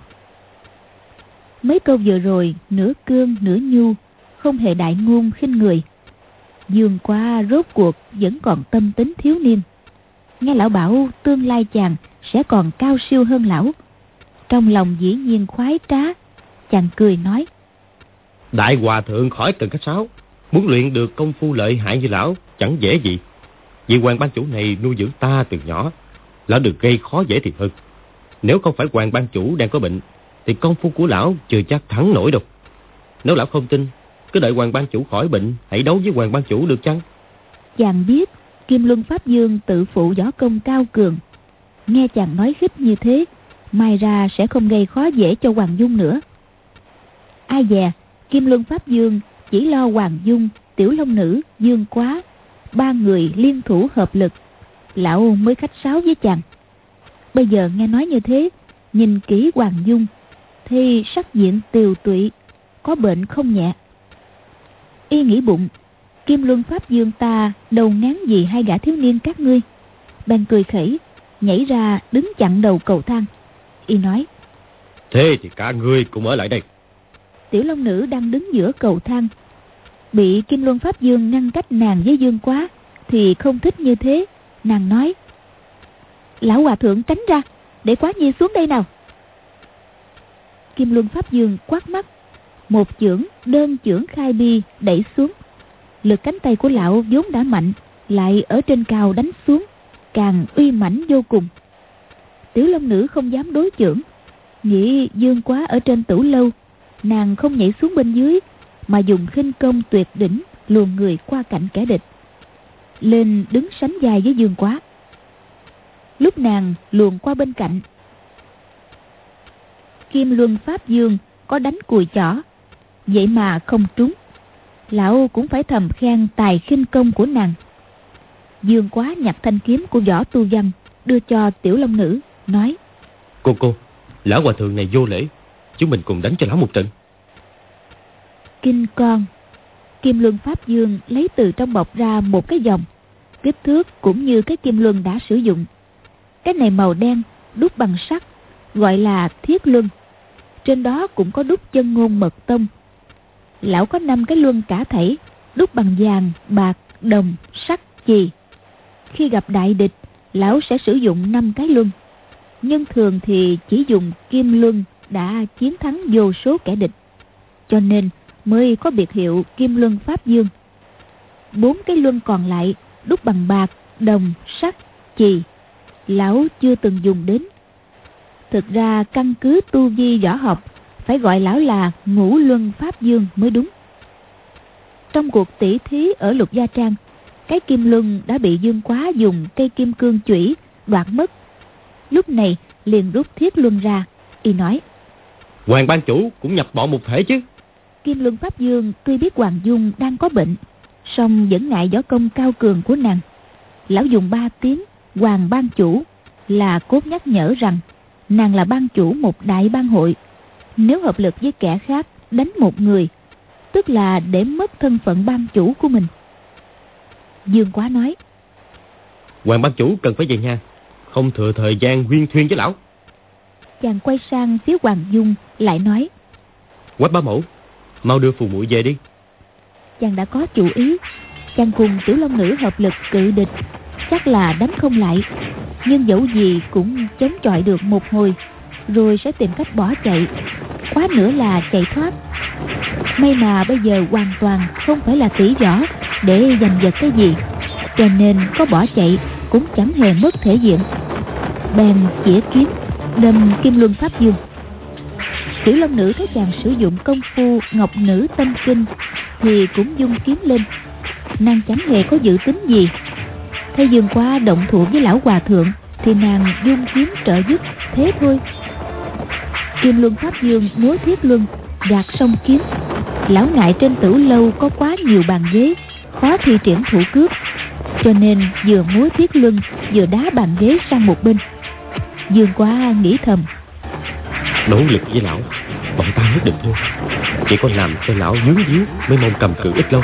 [SPEAKER 1] Mấy câu vừa rồi nửa cương nửa nhu, không hề đại ngôn khinh người. Dương Quá rốt cuộc vẫn còn tâm tính thiếu niên, nghe lão bảo tương lai chàng sẽ còn cao siêu hơn lão, trong lòng dĩ nhiên khoái trá. Chàng cười nói:
[SPEAKER 2] Đại hòa thượng khỏi cần khách sáo, muốn luyện được công phu lợi hại như lão chẳng dễ gì. Vì Hoàng ban chủ này nuôi dưỡng ta từ nhỏ, lão đừng gây khó dễ thì hơn. Nếu không phải Hoàng ban chủ đang có bệnh, thì công phu của lão chưa chắc thắng nổi đâu. Nếu lão không tin, cứ đợi Hoàng ban chủ khỏi bệnh, hãy đấu với Hoàng ban chủ được chăng?
[SPEAKER 1] Chàng biết Kim Luân Pháp Dương tự phụ võ công cao cường, nghe chàng nói khích như thế, mai ra sẽ không gây khó dễ cho Hoàng Dung nữa. Ai dè Kim Luân Pháp Dương chỉ lo Hoàng Dung, Tiểu Long Nữ, Dương Quá, ba người liên thủ hợp lực, lão mới khách sáo với chàng. Bây giờ nghe nói như thế, nhìn kỹ Hoàng Dung thì sắc diện tiều tụy, có bệnh không nhẹ. Y nghĩ bụng, Kim Luân Pháp Dương ta đâu ngán gì hai gã thiếu niên các ngươi. Bèn cười khẩy, nhảy ra đứng chặn đầu cầu thang. Y nói:
[SPEAKER 2] Thế thì cả ngươi cũng ở lại đây.
[SPEAKER 1] Tiểu Long Nữ đang đứng giữa cầu thang, bị Kim Luân Pháp Dương ngăn cách nàng với Dương Quá thì không thích như thế. Nàng nói: Lão hòa thượng tránh ra, để Quá Nhi xuống đây nào. Kim Luân Pháp Dương quát mắt, một chưởng đơn chưởng khai bi đẩy xuống. Lực cánh tay của lão vốn đã mạnh, lại ở trên cao đánh xuống, càng uy mãnh vô cùng. Tiểu Long Nữ không dám đối chưởng, nghĩ Dương Quá ở trên tửu lâu, nàng không nhảy xuống bên dưới, mà dùng khinh công tuyệt đỉnh luồn người qua cạnh kẻ địch, lên đứng sánh vai với Dương Quá. Lúc nàng luồn qua bên cạnh, Kim Luân Pháp Dương có đánh cùi chỏ, vậy mà không trúng. Lão cũng phải thầm khen tài khinh công của nàng. Dương Quá nhặt thanh kiếm của Võ Tu Văn đưa cho Tiểu Long Nữ, nói:
[SPEAKER 2] Cô cô, lão hòa thượng này vô lễ, chúng mình cùng đánh cho lão một trận.
[SPEAKER 1] Kinh con. Kim Luân Pháp Dương lấy từ trong bọc ra một cái vòng, kích thước cũng như cái kim luân đã sử dụng. Cái này màu đen, đúc bằng sắt, gọi là thiết luân. Trên đó cũng có đúc chân ngôn mật tông. Lão có năm cái luân cả thảy, đúc bằng vàng, bạc, đồng, sắt, chì. Khi gặp đại địch, lão sẽ sử dụng năm cái luân, nhưng thường thì chỉ dùng kim luân đã chiến thắng vô số kẻ địch, cho nên mới có biệt hiệu Kim Luân Pháp Dương. Bốn cái luân còn lại đúc bằng bạc, đồng, sắt, chì, lão chưa từng dùng đến. Thực ra căn cứ tu vi võ học, phải gọi lão là Ngũ Luân Pháp Dương mới đúng. Trong cuộc tỷ thí ở Lục Gia Trang, cái kim luân đã bị Dương Quá dùng cây kim cương chủy đoạt mất. Lúc này liền rút thiết luân ra. Y nói:
[SPEAKER 2] Hoàng ban chủ cũng nhập bọn một thể chứ.
[SPEAKER 1] Kim Luân Pháp Dương tuy biết Hoàng Dung đang có bệnh, song vẫn ngại võ công cao cường của nàng. Lão dùng ba tiếng Hoàng ban chủ là cốt nhắc nhở rằng nàng là ban chủ một đại ban hội, nếu hợp lực với kẻ khác đánh một người, tức là để mất thân phận ban chủ của mình. Dương Quá nói:
[SPEAKER 2] Hoàng ban chủ cần phải về nhà, không thừa thời gian huyên thuyên với lão.
[SPEAKER 1] Chàng quay sang phía Hoàng Dung lại nói:
[SPEAKER 2] Quách bá mẫu, mau đưa phù muội về đi.
[SPEAKER 1] Chàng đã có chủ ý. Chàng cùng Tiểu Long Nữ hợp lực cự địch, chắc là đánh không lại, nhưng dẫu gì cũng chống chọi được một hồi, rồi sẽ tìm cách bỏ chạy, quá nữa là chạy thoát. May mà bây giờ hoàn toàn không phải là tỷ võ để giành giật cái gì, cho nên có bỏ chạy cũng chẳng hề mất thể diện. Bèn chĩa kiếm đâm Kim Luân Pháp Dương. Tiểu Long Nữ thấy chàng sử dụng công phu Ngọc Nữ Tâm Kinh thì cũng dung kiếm lên. Nàng chẳng hề có dự tính gì. Thấy Dương Quá động thủ với lão hòa thượng thì nàng dung kiếm trợ giúp, thế thôi. Kim Luân Pháp Dương múa thiết luân gạt song kiếm. Lão ngại trên tửu lâu có quá nhiều bàn ghế, khó thi triển thủ cước, cho nên vừa múa thiết luân vừa đá bàn ghế sang một bên. Dương Quá nghĩ thầm:
[SPEAKER 2] Nỗ lực với lão, bọn ta nhất định thua. Chỉ có làm cho lão dướng díu mới mong cầm cự ít lâu.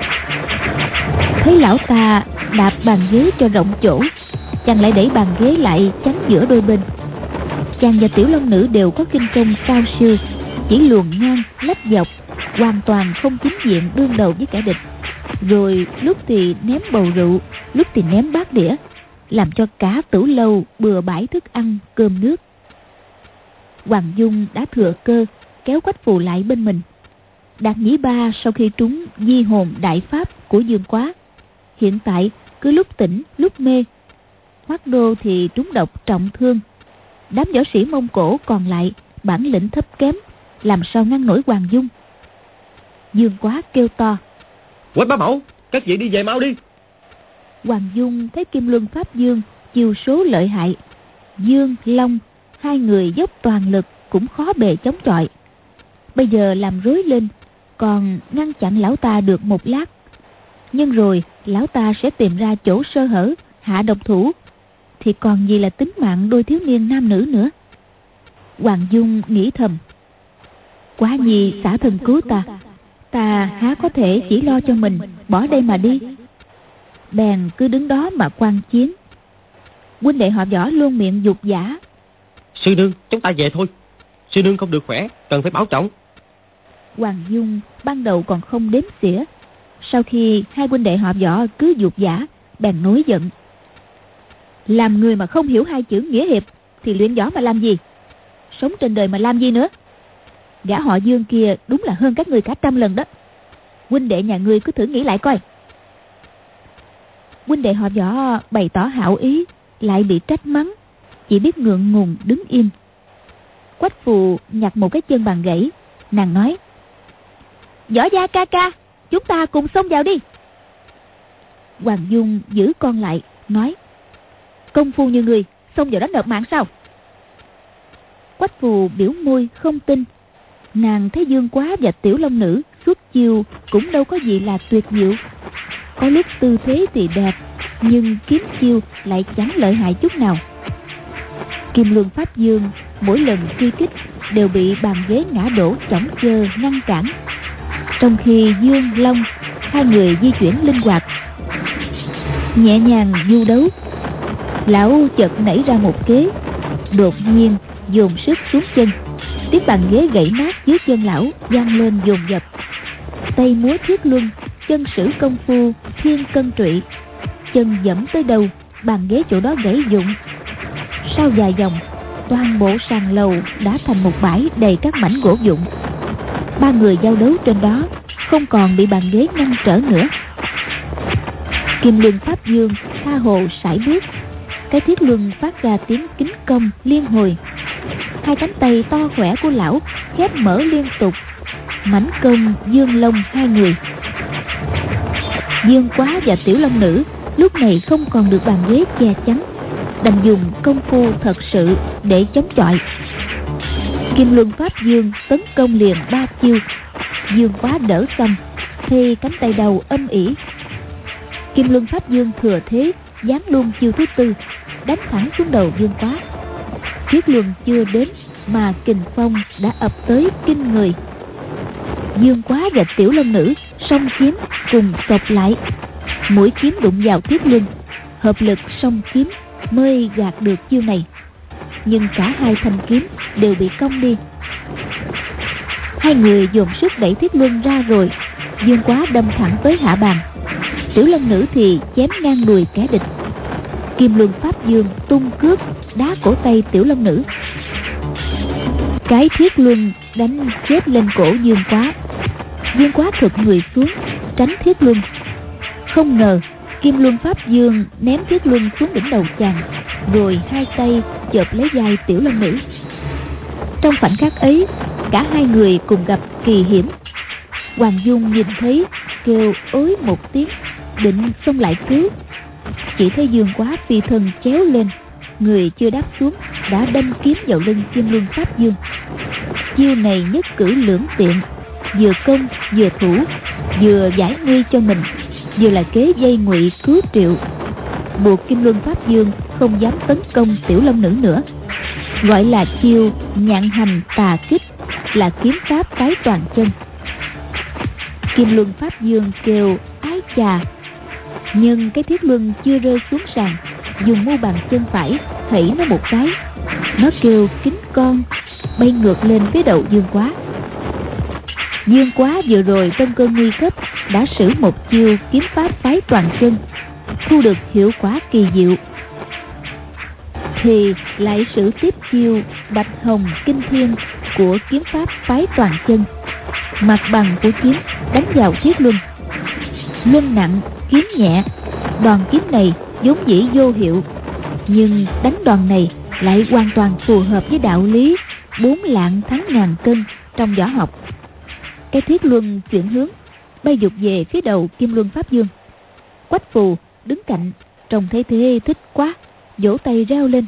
[SPEAKER 1] Thấy lão ta đạp bàn ghế cho rộng chỗ, chàng lại đẩy bàn ghế lại chắn giữa đôi bên. Chàng và Tiểu Long Nữ đều có kinh công cao siêu, chỉ luồn ngang lách dọc, hoàn toàn không chính diện đương đầu với kẻ địch. Rồi lúc thì ném bầu rượu, lúc thì ném bát đĩa, làm cho cả tửu lâu bừa bãi thức ăn cơm nước. Hoàng Dung đã thừa cơ kéo Quách Phù lại bên mình. Đạt Nhĩ Ba sau khi trúng di hồn đại pháp của Dương Quá,
[SPEAKER 3] hiện tại cứ lúc tỉnh lúc mê. Hoắc Đô thì trúng độc trọng thương. Đám võ sĩ Mông Cổ còn lại bản lĩnh thấp kém, làm sao ngăn nổi Hoàng Dung. Dương Quá kêu to:
[SPEAKER 2] Quách bá mẫu, các vị đi về mau đi.
[SPEAKER 3] Hoàng Dung thấy Kim Luân Pháp Dương chiêu số lợi hại, Dương, Long hai người dốc toàn lực cũng khó bề chống chọi. Bây giờ làm rối lên, còn ngăn chặn lão ta được một lát, nhưng rồi lão ta sẽ tìm ra chỗ sơ hở hạ độc thủ, thì còn gì là tính mạng đôi thiếu niên nam nữ nữa. Hoàng Dung nghĩ thầm: Quá Nhi xả thân cứu ta, ta há có thể chỉ lo cho mình bỏ đây mà đi. Bèn cứ đứng đó mà quan chiến. Huynh đệ họ Võ luôn miệng dục giả:
[SPEAKER 2] Sư nương, chúng ta về thôi. Sư nương không được khỏe, cần phải bảo trọng.
[SPEAKER 3] Hoàng Dung ban đầu còn không đếm xỉa, sau khi hai huynh đệ họ Võ cứ dục giả, bèn nổi giận: Làm người mà không hiểu hai chữ nghĩa hiệp thì luyện võ mà làm gì? Sống trên đời mà làm gì nữa? Gã họ Dương kia đúng là hơn các người cả trăm lần đó. Huynh đệ nhà ngươi cứ thử nghĩ lại coi. Huynh đệ họ Võ bày tỏ hảo ý, lại bị trách mắng, chỉ biết ngượng ngùng đứng im. Quách Phù nhặt một cái chân bàn gãy, nàng nói: Võ gia ca ca, chúng ta cùng xông vào đi. Hoàng Dung giữ con lại, nói: Công phu như người, xông vào đánh nợ mạng sao? Quách Phù biểu môi không tin. Nàng thấy Dương Quá và Tiểu Long Nữ xuất chiêu cũng đâu có gì là tuyệt diệu. Có lúc tư thế thì đẹp, nhưng kiếm chiêu lại chẳng lợi hại chút nào. Kim Luân Pháp Dương mỗi lần truy kích đều bị bàn ghế ngã đổ chỏng chơ ngăn cản, trong khi Dương, Long hai người di chuyển linh hoạt, nhẹ nhàng du đấu. Lão chợt nảy ra một kế, đột nhiên dồn sức xuống chân, tiếng bàn ghế gãy nát dưới chân lão vang lên dồn dập. Tay múa thiết luân, chân sử công phu thiên cân trụy, chân dẫm tới đâu bàn ghế chỗ đó gãy vụn. Sau vài vòng, toàn bộ sàn lầu đã thành một bãi đầy các mảnh gỗ vụn. Ba người giao đấu trên đó không còn bị bàn ghế ngăn trở nữa. Kim Luân Pháp Dương tha hồ sải bước, cái thiết luân phát ra tiếng kính công liên hồi. Hai cánh tay to khỏe của lão khép mở liên tục, mãnh công Dương Long hai người. Dương Quá và Tiểu Long Nữ lúc này không còn được bàn ghế che chắn, đành dùng công phu thật sự để chống chọi. Kim Luân Pháp Dương tấn công liền ba chiêu, Dương Quá đỡ xong thì cánh tay đầu âm ỉ. Kim Luân Pháp Dương thừa thế giáng luôn chiêu thứ tư, đánh thẳng xuống đầu Dương Quá. Chiếc luân chưa đến mà kình phong đã ập tới kinh người. Dương Quá và Tiểu Long Nữ song kiếm cùng sộc lại, mũi kiếm đụng vào thiết luân, hợp lực song kiếm mới gạt được chiêu này. Nhưng cả hai thanh kiếm đều bị cong đi. Hai người dồn sức đẩy thiết luân ra rồi, Dương Quá đâm thẳng tới hạ bàn, Tiểu Long Nữ thì chém ngang đùi kẻ địch. Kim Luân Pháp Dương tung cước đá cổ tay Tiểu Long Nữ. Cái thiết luân đánh chết lên cổ Dương Quá. Dương Quá thực người xuống tránh thiết luân, không ngờ Kim Luân Pháp Dương ném thiết luân xuống đỉnh đầu chàng, rồi hai tay chộp lấy vai Tiểu Long Nữ. Trong khoảnh khắc ấy, cả hai người cùng gặp kỳ hiểm. Hoàng Dung nhìn thấy kêu ối một tiếng, định xông lại cứu. Chỉ thấy Dương Quá phi thân chéo lên, người chưa đáp xuống đã đâm kiếm vào lưng Kim Luân Pháp Dương. Chiêu này nhất cử lưỡng tiện, vừa công vừa thủ, vừa giải nguy cho mình, vừa là kế dây ngụy cứu triệu, buộc Kim Luân Pháp Dương không dám tấn công Tiểu Long Nữ nữa. Gọi là chiêu nhạn hành tà kích, là kiếm pháp phái toàn chân. Kim Luân Pháp Dương kêu ái chà, nhưng cái thiết luân chưa rơi xuống sàn, dùng mu bàn chân phải thảy nó một cái, nó kêu kính con, bay ngược lên phía đầu Dương Quá. Dương Quá vừa rồi trong cơn nguy cấp đã sử một chiêu kiếm pháp phái toàn chân, thu được hiệu quả kỳ diệu, thì lại sử tiếp chiêu Bạch Hồng Kinh Thiên của kiếm pháp phái toàn chân. Mặt bằng của kiếm đánh vào thiết luân, luân nặng kiếm nhẹ, Đòn kiếm này vốn dĩ vô hiệu, nhưng đánh đòn này lại hoàn toàn phù hợp với đạo lý bốn lạng thắng ngàn cân trong võ học. Cái thiết luân chuyển hướng, bay vụt về phía đầu Kim Luân Pháp Dương. Quách Phù đứng cạnh, trông thấy thế thích quá, vỗ tay reo lên.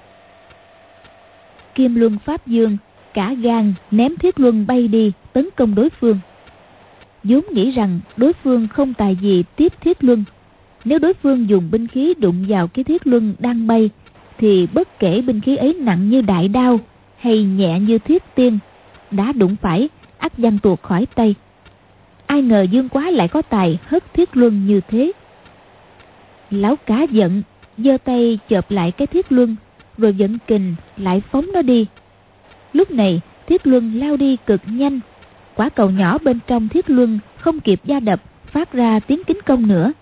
[SPEAKER 3] Kim Luân Pháp Dương cả gan ném thiết luân bay đi tấn công đối phương. vốn nghĩ rằng đối phương không tài gì tiếp thiết luân. Nếu đối phương dùng binh khí đụng vào cái thiết luân đang bay, thì bất kể binh khí ấy nặng như đại đao hay nhẹ như thiết tiên, đã đụng phải ắt văng tuột khỏi tay. Ai ngờ Dương Quá lại có tài hất thiết luân như thế. Lão cả giận, giơ tay chộp lại cái thiết luân, rồi vận kình lại phóng nó đi. Lúc này thiết luân lao đi cực nhanh, quả cầu nhỏ bên trong thiết luân không kịp va đập, phát ra tiếng kính công nữa.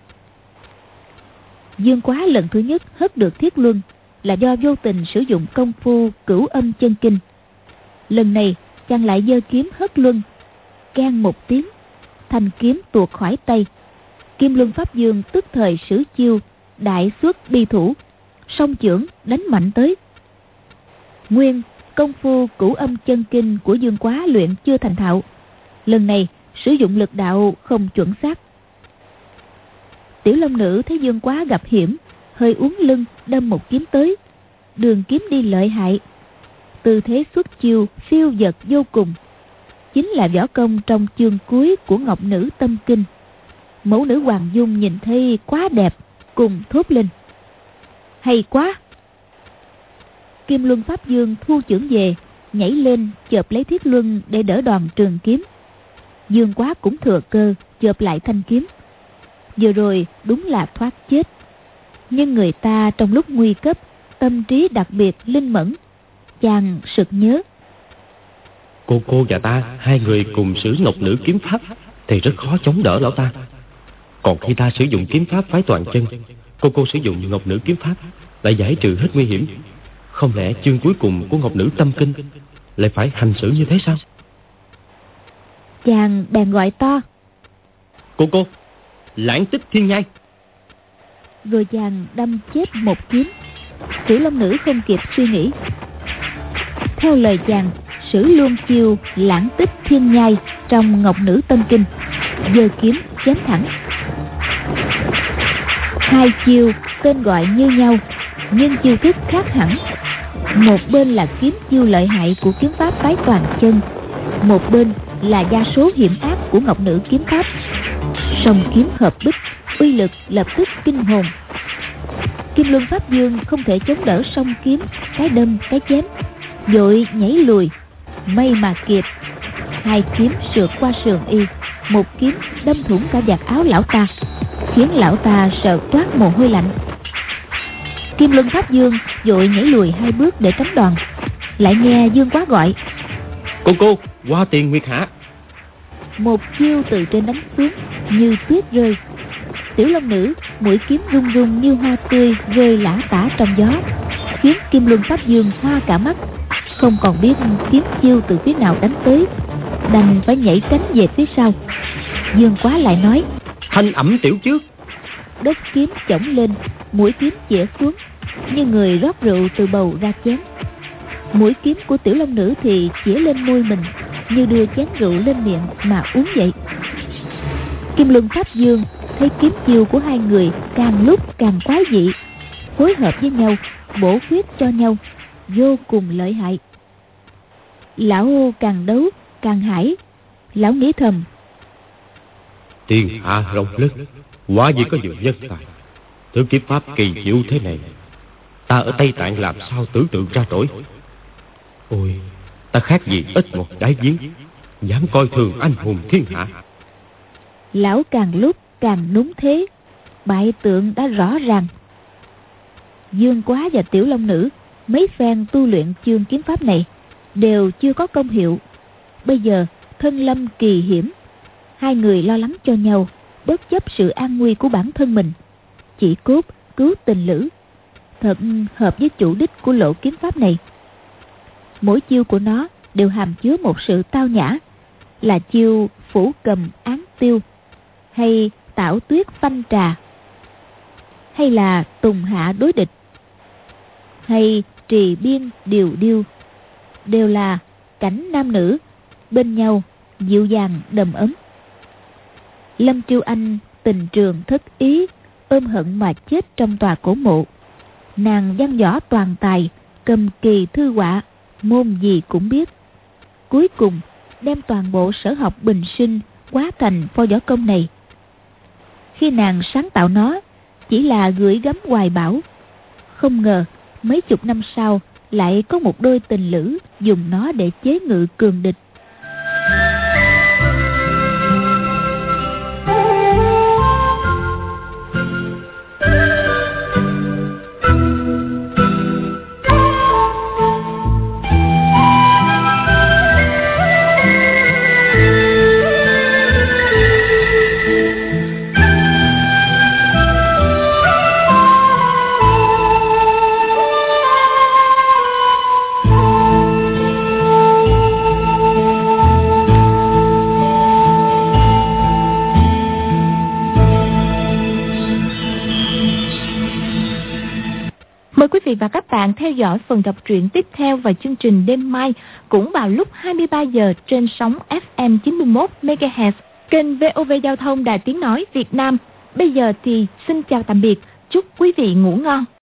[SPEAKER 3] Dương Quá lần thứ nhất hất được thiết luân là do vô tình sử dụng công phu Cửu Âm Chân Kinh. Lần này chàng lại giơ kiếm hất luân, keng một tiếng, thanh kiếm tuột khỏi tay. Kim Luân Pháp Dương tức thời sử chiêu đại xuất bi thủ, song chưởng đánh mạnh tới. Nguyên công phu Cửu Âm Chân Kinh của Dương Quá luyện chưa thành thạo, lần này sử dụng lực đạo không chuẩn xác. Tiểu Long Nữ thấy Dương Quá gặp hiểm, hơi uốn lưng đâm một kiếm tới. Đường kiếm đi lợi hại, tư thế xuất chiêu phiêu dật vô cùng, chính là võ công trong chương cuối của Ngọc Nữ Tâm Kinh. Mẫu nữ Hoàng Dung nhìn thấy quá đẹp, cùng thốt lên: hay quá! Kim Luân Pháp Dương thu chưởng về, nhảy lên chộp lấy thiết luân để đỡ đòn trường kiếm. Dương Quá cũng thừa cơ chộp lại thanh kiếm. Vừa rồi đúng là thoát chết, nhưng người ta trong lúc nguy cấp tâm trí đặc biệt linh mẫn, chàng sực nhớ.
[SPEAKER 2] Cô cô và ta hai người cùng sử Ngọc Nữ kiếm pháp thì rất khó chống đỡ lão ta. Còn khi ta sử dụng kiếm pháp phái toàn chân, cô cô sử dụng Ngọc Nữ kiếm pháp lại giải trừ hết nguy hiểm. Không lẽ chương cuối cùng của Ngọc Nữ Tâm Kinh lại phải hành xử như thế sao?
[SPEAKER 3] Chàng bèn gọi to:
[SPEAKER 2] Cô cô, Lãng Tích Thiên Nhai!
[SPEAKER 3] Rồi chàng đâm chết một kiếm. Tiểu Long Nữ không kịp suy nghĩ, theo lời chàng sử luôn chiêu Lãng Tích Thiên Nhai trong Ngọc Nữ Tâm Kinh, giơ kiếm chém thẳng. Hai chiêu tên gọi như nhau, nhưng chiêu thức khác hẳn. Một bên là kiếm chiêu lợi hại của kiếm pháp phái toàn chân, một bên là gia số hiểm ác của Ngọc Nữ kiếm pháp. Song kiếm hợp bích, uy lực lập tức kinh hồn. Kim Luân Pháp Dương không thể chống đỡ song kiếm, cái đâm cái chém, vội nhảy lùi. May mà kịp, hai kiếm sượt qua sườn y, một kiếm đâm thủng cả vạt áo lão ta, khiến lão ta sợ toát mồ hôi lạnh. Kim Luân Pháp Dương vội nhảy lùi hai bước để tránh đòn. Lại nghe Dương Quá gọi:
[SPEAKER 2] Cô cô, Hoa Tiền Nguyệt Hạ!
[SPEAKER 3] Một chiêu từ trên đánh xuống như tuyết rơi. Tiểu Long Nữ mũi kiếm rung rung như hoa tươi rơi lả tả trong gió, khiến Kim Luân Pháp Dương hoa cả mắt, không còn biết kiếm chiêu từ phía nào đánh tới, đành phải nhảy tránh về phía sau. Dương Quá lại nói:
[SPEAKER 2] Thanh ẩm tiểu trước!
[SPEAKER 3] Đất kiếm chổng lên, mũi kiếm chĩa xuống, như người rót rượu từ bầu ra chén. Mũi kiếm của Tiểu Long Nữ thì chĩa lên môi mình, như đưa chén rượu lên miệng mà uống vậy. Kim Luân Pháp Dương thấy kiếm chiêu của hai người càng lúc càng quái dị, phối hợp với nhau, bổ khuyết cho nhau, vô cùng lợi hại. Lão càng đấu càng hãi. Lão nghĩ thầm:
[SPEAKER 2] Thiên hạ rộng lớn, quá gì có nhiều nhân tài. Thứ kiếm pháp kỳ diệu thế này, ta ở Tây Tạng làm sao tưởng tượng ra nổi. Ôi, ta khác gì ít một đáy giếng, dám coi thường anh hùng thiên hạ.
[SPEAKER 3] Lão càng lúc càng núng thế, bại tượng đã rõ ràng. Dương Quá và Tiểu Long Nữ mấy phen tu luyện chương kiếm pháp này đều chưa có công hiệu. Bây giờ thân lâm kỳ hiểm, hai người lo lắng cho nhau, bất chấp sự an nguy của bản thân mình, chỉ cốt cứu tình lữ, thật hợp với chủ đích của lộ kiếm pháp này. Mỗi chiêu của nó đều hàm chứa một sự tao nhã, là chiêu phủ cầm án tiêu hay tảo tuyết phanh trà. hay là tùng hạ đối địch, hay trì biên điều điêu, đều là cảnh nam nữ bên nhau dịu dàng đầm ấm. Lâm Chiêu Anh tình trường thất ý, ôm hận mà chết trong tòa cổ mộ. Nàng văn võ toàn tài, cầm kỳ thư họa, môn gì cũng biết. Cuối cùng đem toàn bộ sở học bình sinh hóa thành pho võ công này. Khi nàng sáng tạo nó, chỉ là gửi gắm hoài bão. Không ngờ mấy chục năm sau lại có một đôi tình lữ dùng nó để chế ngự cường địch.
[SPEAKER 1] Mời quý vị và các bạn theo dõi phần đọc truyện tiếp theo vào chương trình đêm mai cũng vào lúc hai mươi ba giờ trên sóng ép em chín mươi mốt mê ga héc kênh vê o vê Giao thông Đài Tiếng nói Việt Nam. Bây giờ thì xin chào tạm biệt, chúc quý vị ngủ ngon.